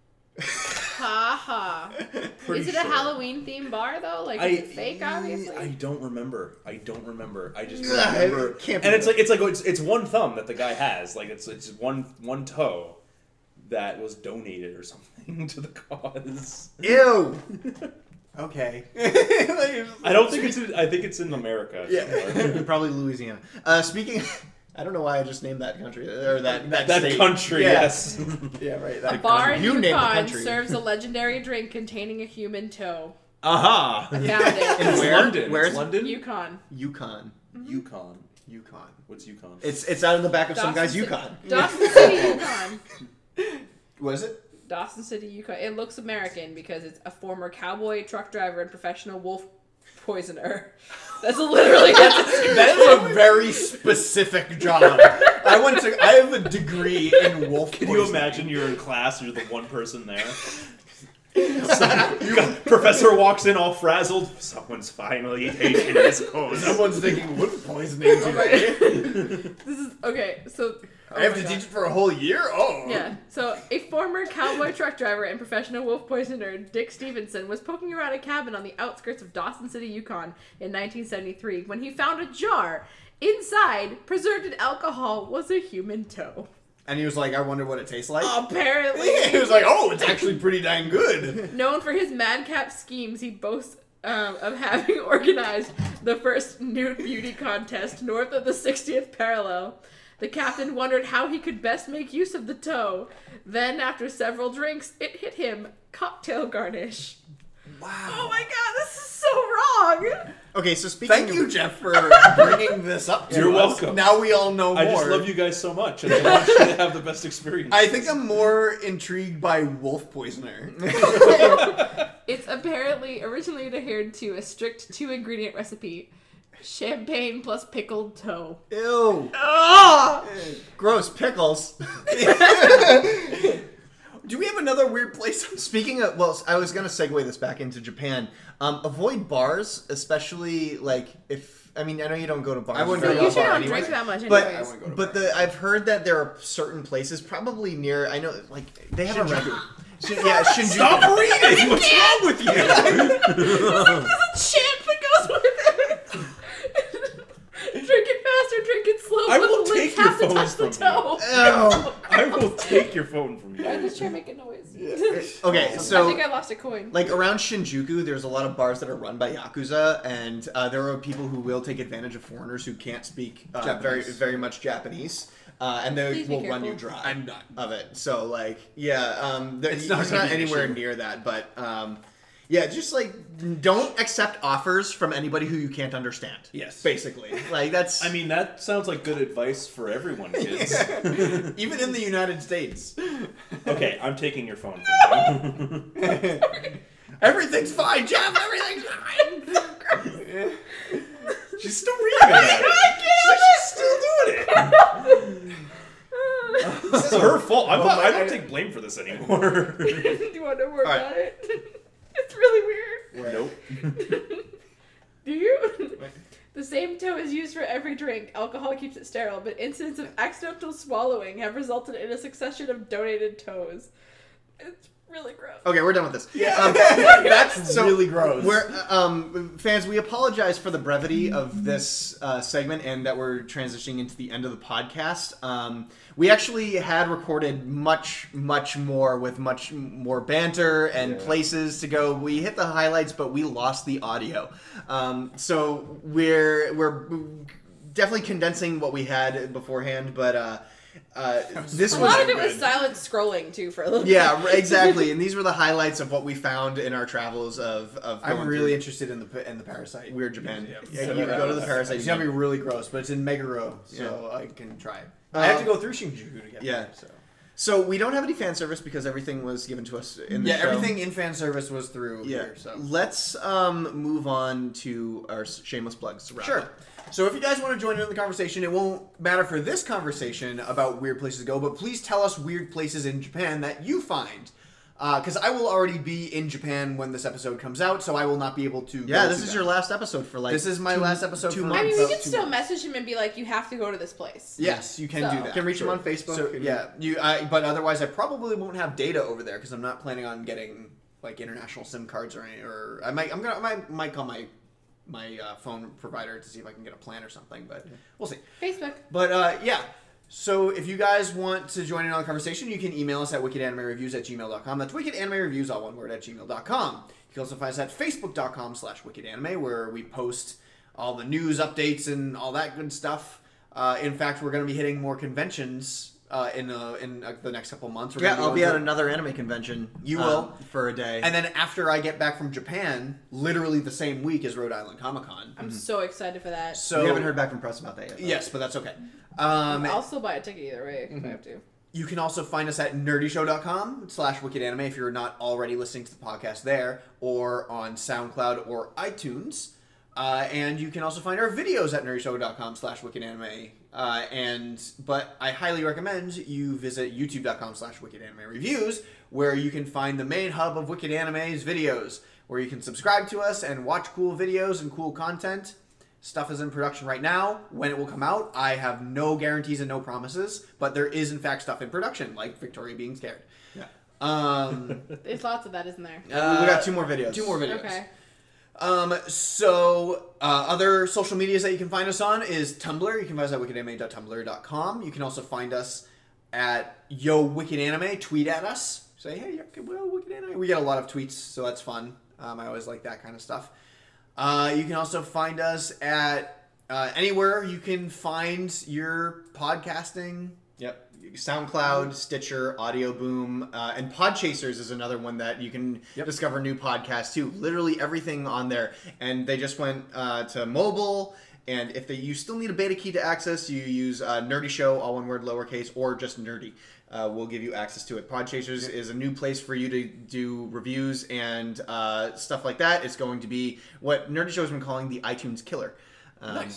Ha ha. Pretty Is it a sure. Halloween themed bar though? Like I, is it fake obviously? I don't remember. I don't remember. I just Ugh, remember. it can't be and it's real. like it's like it's it's one thumb that the guy has. Like it's it's one one toe that was donated or something to the cause. Ew. Okay. I don't think it's. In, I think it's in America. somewhere. Yeah. Probably Louisiana. Uh, speaking. I don't know why I just named that country or that that, That state. country. Yeah. Yes. Yeah, right. A That bar in You named the Yukon country. serves a legendary drink containing a human toe. Aha. I found it. It's Where? London. Where It's is it? London. Yukon. Yukon. Yukon. Yukon. What's Yukon? It's it's out in the back of some Dawson guy's Ci- Yukon. Dawson City, Yukon. Was it? Dawson City, Yukon. It looks American because it's a former cowboy, truck driver, and professional wolf poisoner. That's literally that's That is a very specific job. I went to. I have a degree in wolf. Can you poisoning. imagine you're in class, you're the one person there? So, you got, professor walks in all frazzled. Someone's finally taking his course. Someone's taking wolf poisoning today. this is okay. So oh I have my to God. teach it for a whole year. Oh. Yeah. So, a former cowboy truck driver and professional wolf poisoner, Dick Stevenson, was poking around a cabin on the outskirts of Dawson City, Yukon in nineteen seventy-three when he found a jar. Inside, preserved in alcohol, was a human toe. And he was like, I wonder what it tastes like. Apparently. He was like, oh, it's actually pretty dang good. Known for his madcap schemes, he boasts um, of having organized the first nude beauty contest north of the sixtieth parallel. The captain wondered how he could best make use of the toe. Then, after several drinks, it hit him. Cocktail garnish. Wow. Oh my god, this is so wrong! Okay, so speaking Thank of, you, Jeff, for bringing this up to You're us. welcome. Now we all know more. I just love you guys so much, and I want you to have the best experience. I think I'm more intrigued by wolf poisoner. It's apparently originally adhered to a strict two-ingredient recipe. Champagne plus pickled toe. Ew. Ah! Gross pickles. Do we have a another weird place. Speaking of, well, I was gonna segue this back into Japan. Um, avoid bars, especially like if I mean I know you don't go to bars. I wouldn't very go to You a should bar not anyway. drink that much But anyways. wouldn't go to but the I've heard that there are certain places, probably near. I know, like they have a record. Shin, yeah, Shinjuku. Stop reading! What's wrong with you? There's a chant that goes with it. Drink it fast or drink it slow. I but will the lips take your have to phone touch the from you. toe. Oh. I will take your phone from Why you. does this chair make a noise? Okay, I so think I lost a coin. like around Shinjuku, there's a lot of bars that are run by yakuza, and uh, there are people who will take advantage of foreigners who can't speak uh, very Japanese. very much Japanese, uh, and they Please be will run careful. you dry. I'm not. of it. So like, yeah, um, there, It's it's not not, gonna be an anywhere issue. near that, but um, yeah, just like don't accept offers from anybody who you can't understand. Yes. basically, like that's. I mean, that sounds like good advice for everyone, kids. Even in the United States. Okay, I'm taking your phone from you. Everything's fine, Jeff. Everything's fine. She's still reading about it. She's still doing it. This is her fault. I'm not, I don't take blame for this anymore. Do you want to know more All right. about it? It's really weird. Nope. Do you? The same toe is used for every drink. Alcohol keeps it sterile, but incidents of accidental swallowing have resulted in a succession of donated toes. It's really gross. Okay, we're done with this. Yeah. Um, That's so really gross. We're um, fans. We apologize for the brevity of this uh, segment and that we're transitioning into the end of the podcast. Um, we actually had recorded much, much more with much more banter and places to go. We hit the highlights, but we lost the audio. Um, so we're we're definitely condensing what we had beforehand, but. Uh, Uh, this A was lot of it was silent scrolling too for a little yeah, bit. exactly. And these were the highlights of what we found in our travels of of. I'm going really through interested in the in the Parasite. weird Japan. Yeah, Yeah, so you that- go to the Parasite. It's gonna be really gross, but it's in Meguro, so I can try it. Uh, I have to go through Shinjuku to get yeah. there. So So we don't have any fan service because everything was given to us in the yeah, show. everything in fan service was through Yeah. here. So Let's um, move on to our shameless plugs. to wrap sure. up. So if you guys want to join in the conversation, it won't matter for this conversation about weird places to go, but please tell us weird places in Japan that you find. Because I will already be in Japan when this episode comes out, so I will not be able to. Yeah, go this to is that. your last episode for like. This is my two- last episode two for months. I mean, we about can two still months. message him and be like, you have to go to this place. Yes, you can So- do that. You can reach him Sure. on Facebook. So and- yeah, you. I, but otherwise, I probably won't have data over there because I'm not planning on getting like international SIM cards or any. Or I might. I'm gonna. I might, might call my my uh, phone provider to see if I can get a plan or something. But we'll see. Facebook. But uh, yeah. So if you guys want to join in on the conversation, you can email us at wickedanime.reviews at gmail dot com. That's wickedanime.reviews, all one word, at gmail dot com. You can also find us at facebook dot com slash wickedanime, where we post all the news updates and all that good stuff. Uh, in fact, we're going to be hitting more conventions uh, in uh, in uh, the next couple months. We're Yeah, gonna I'll going be at to- another anime convention. You um, will? for a day. And then after I get back from Japan, literally the same week as Rhode Island Comic Con. I'm so excited for that. So we haven't heard back from press about that yet. though. Yes, but that's okay. Um, I'll still buy a ticket either way if I have to. You can also find us at nerdyshow.com slash wicked anime if you're not already listening to the podcast there, or on SoundCloud or iTunes. Uh, and you can also find our videos at nerdyshow.com slash wicked anime. Uh, and but I highly recommend you visit youtube.com slash wicked anime reviews, where you can find the main hub of Wicked Anime's videos, where you can subscribe to us and watch cool videos and cool content. Stuff is in production right now. When it will come out, I have no guarantees and no promises, but there is in fact stuff in production, like Victoria being scared. Yeah. Um, There's lots of that, isn't there? uh, we got two more videos. Two more videos. Okay. Um, so, uh, other social medias that you can find us on is Tumblr. You can find us at wicked anime dot tumblr dot com. You can also find us at Yo Wicked Anime. Tweet at us. Say, hey, well, Wicked Anime. We get a lot of tweets, so that's fun. Um, I always like that kind of stuff. Uh, you can also find us at uh, anywhere you can find your podcasting. Yep. SoundCloud, Stitcher, Audio Boom, uh, and Podchasers is another one that you can Yep. discover new podcasts too. Literally everything on there. And they just went uh, to mobile. And if they, you still need a beta key to access, you use uh, Nerdy Show, all one word, lowercase, or just Nerdy. Uh, we'll give you access to it. Podchasers is a new place for you to do reviews and uh, stuff like that. It's going to be what Nerdy Show has been calling the iTunes killer. Um, Nice.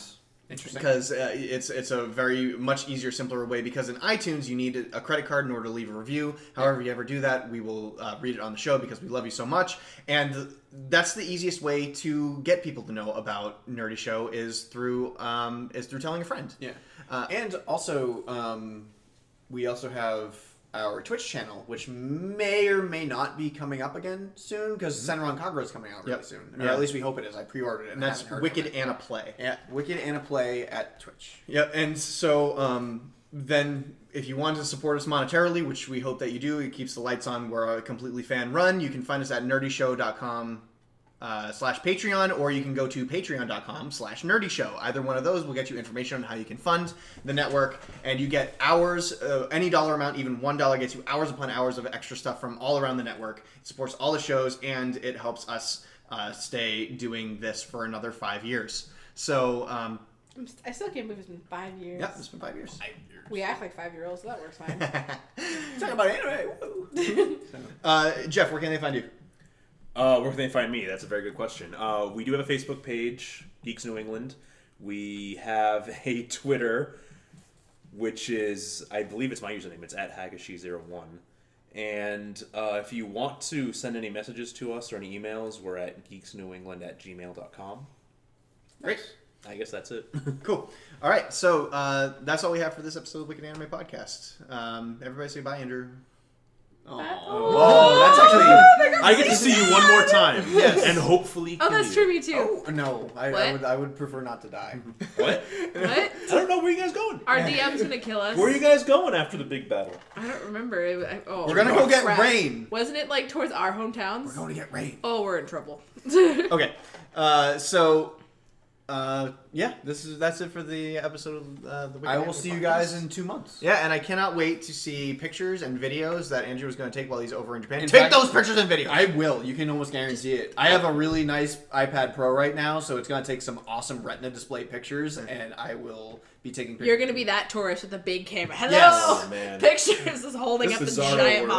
Interesting. Because uh, it's it's a very much easier, simpler way. Because in iTunes, you need a credit card in order to leave a review. However, you ever do that, we will uh, read it on the show because we love you so much. And that's the easiest way to get people to know about Nerdy Show is through um, is through telling a friend. Yeah. Uh, and also, um, we also have our Twitch channel, which may or may not be coming up again soon, because Senran Kagura is coming out really Yep. soon. Or Yeah. at least we hope it is. I pre-ordered it. and that's haven't heard Wicked from it. Anna Play. Yeah, Wicked Anna Play at Twitch. Yeah, and so um, then if you want to support us monetarily, which we hope that you do, it keeps the lights on. We're a completely fan run. You can find us at nerdyshow dot com uh, slash Patreon, or you can go to patreon dot com slash nerdyshow. Either one of those will get you information on how you can fund the network, and you get hours, uh, any dollar amount, even one dollar gets you hours upon hours of extra stuff from all around the network. It supports all the shows, and it helps us uh, stay doing this for another five years. So, um, I'm st- I still can't believe it's been five years. yeah, it's been five years. We act like five-year-olds, so that works fine. Talking about anime. Woo. Uh, Jeff, where can they find you? Uh, where can they find me? That's a very good question. Uh, we do have a Facebook page, Geeks New England. We have a Twitter, which is, I believe it's my username. It's at Hagashi zero one. And uh, if you want to send any messages to us or any emails, we're at geeksnewengland at gmail dot com. Great. I guess that's it. Cool. All right, so uh, that's all we have for this episode of Wicked Anime Podcast. Um, everybody say bye, Andrew. Oh, that's actually. I get to see you one more time. Yes. And hopefully Oh, kill that's you. true, me too. Oh, no, I, I What? would I would prefer not to die. What? What? I don't know where you guys going. Our D M's gonna kill us. Where are you guys going after the big battle? I don't remember. It, I, oh, We're gonna go get crap. rain. Wasn't it like towards our hometowns? We're going to get rain. Oh, we're in trouble. Okay, uh, so uh, yeah, this is that's it for the episode of uh, the Wicked I will Anime see you Podcast. guys in two months. Yeah, and I cannot wait to see pictures and videos that Andrew is going to take while he's over in Japan. In take fact, those pictures and videos. I will. You can almost guarantee it. I have a really nice iPad Pro right now, so it's going to take some awesome Retina display pictures, and I will be taking pictures. You're gonna be that tourist with the big camera. Hello, Yes. Oh, man. pictures is holding This up the bizarro giant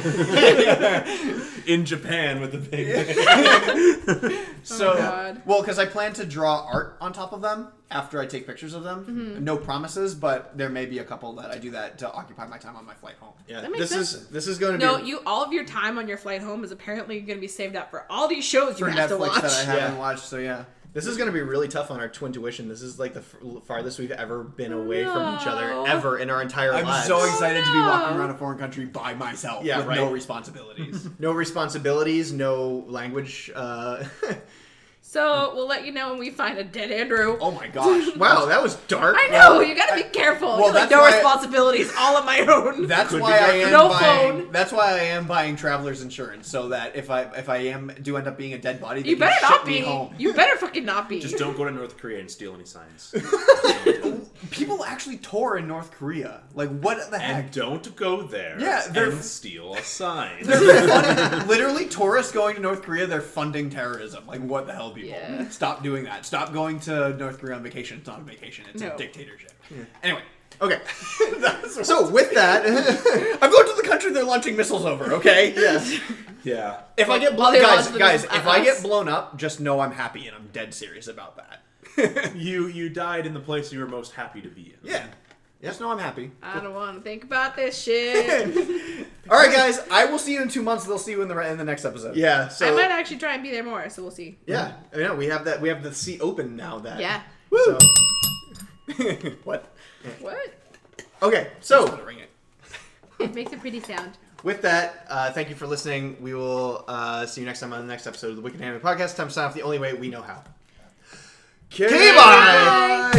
world. box. In Japan with the big. So, Oh, God. well, because I plan to draw art on top of them after I take pictures of them. Mm-hmm. No promises, but there may be a couple that I do that to occupy my time on my flight home. yeah, That makes this sense. is this is going to No, be you. All of your time on your flight home is apparently gonna be saved up for all these shows you For have to Netflix watch. that I haven't Yeah. watched, so yeah. this is going to be really tough on our twin tuition. This is like the f- farthest we've ever been away from each No. other ever in our entire I'm lives. so excited to be walking no. around a foreign country by myself Yeah, with right. no responsibilities. No responsibilities, no language. Uh, So we'll let you know when we find a dead Andrew. Oh my gosh. wow, that was dark. I know, you gotta be careful. well, Well, like, that's no why- responsibilities, all on my own. That's Could be why I darker. am No buying. phone. That's why I am buying traveler's insurance, so that if I if I am do end up being a dead body, they you can better ship not me be. home. You better fucking not be. Just don't go to North Korea and steal any signs. People actually tour in North Korea. Like what the heck? And don't go there Yeah, they're- and steal a sign. They're funding, literally tourists going to North Korea. They're funding terrorism. Like what the hell, people? Yeah. Stop doing that. Stop going to North Korea on vacation. It's not a vacation. It's No. a dictatorship. Anyway. Okay, That's- so with that, I'm going to the country they're launching missiles over. Okay. yes. Yeah. If I get While blown, they guys, launch the guys, missiles if at I get us. blown up, just know I'm happy and I'm dead serious about that. You you died in the place you were most happy to be in. Yeah, just know I'm happy. I don't want to think about this shit. All right, guys, I will see you in two months. They'll see you in the in the next episode. Yeah, so I might actually try and be there more, so we'll see. yeah, I know we have that. We have the seat open now. That Yeah. Woo. So, what? What? Okay, so Ring it. It makes a pretty sound. with that, uh, thank you for listening. We will uh, see you next time on the next episode of the Wicked Anime Podcast. Time to sign off the only way we know how. Okay, bye.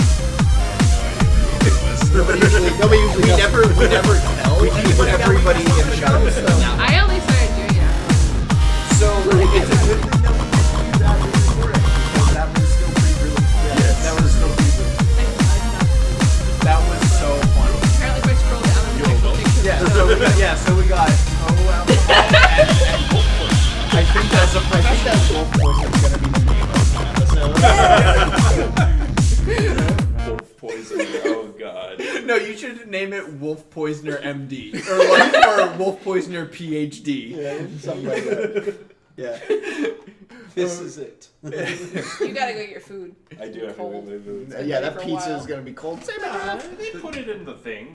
Nobody usually, nobody usually, we never, we never tell. We put everybody in the shadows. I only started doing it after. So it's a good thing that we did that recording. That was still pretty really. Yeah, that was still pretty good. That was so funny. Apparently, if I scroll down, there's an actual picture. Yeah, so we got, yeah, so we got oh, alcohol and, and wolf poison. I think that's a I think that wolf poison is gonna be the name of the episode. Wolf poison. Oh god. No, you should name it Wolf Poisoner M D or like or Wolf Poisoner P H D. Yeah, something like that. Yeah. This is it. You gotta go get your food. I do have to Cold. wait, wait, wait. Yeah, that For a pizza while. is gonna be cold. Same Uh, they put it in the thing.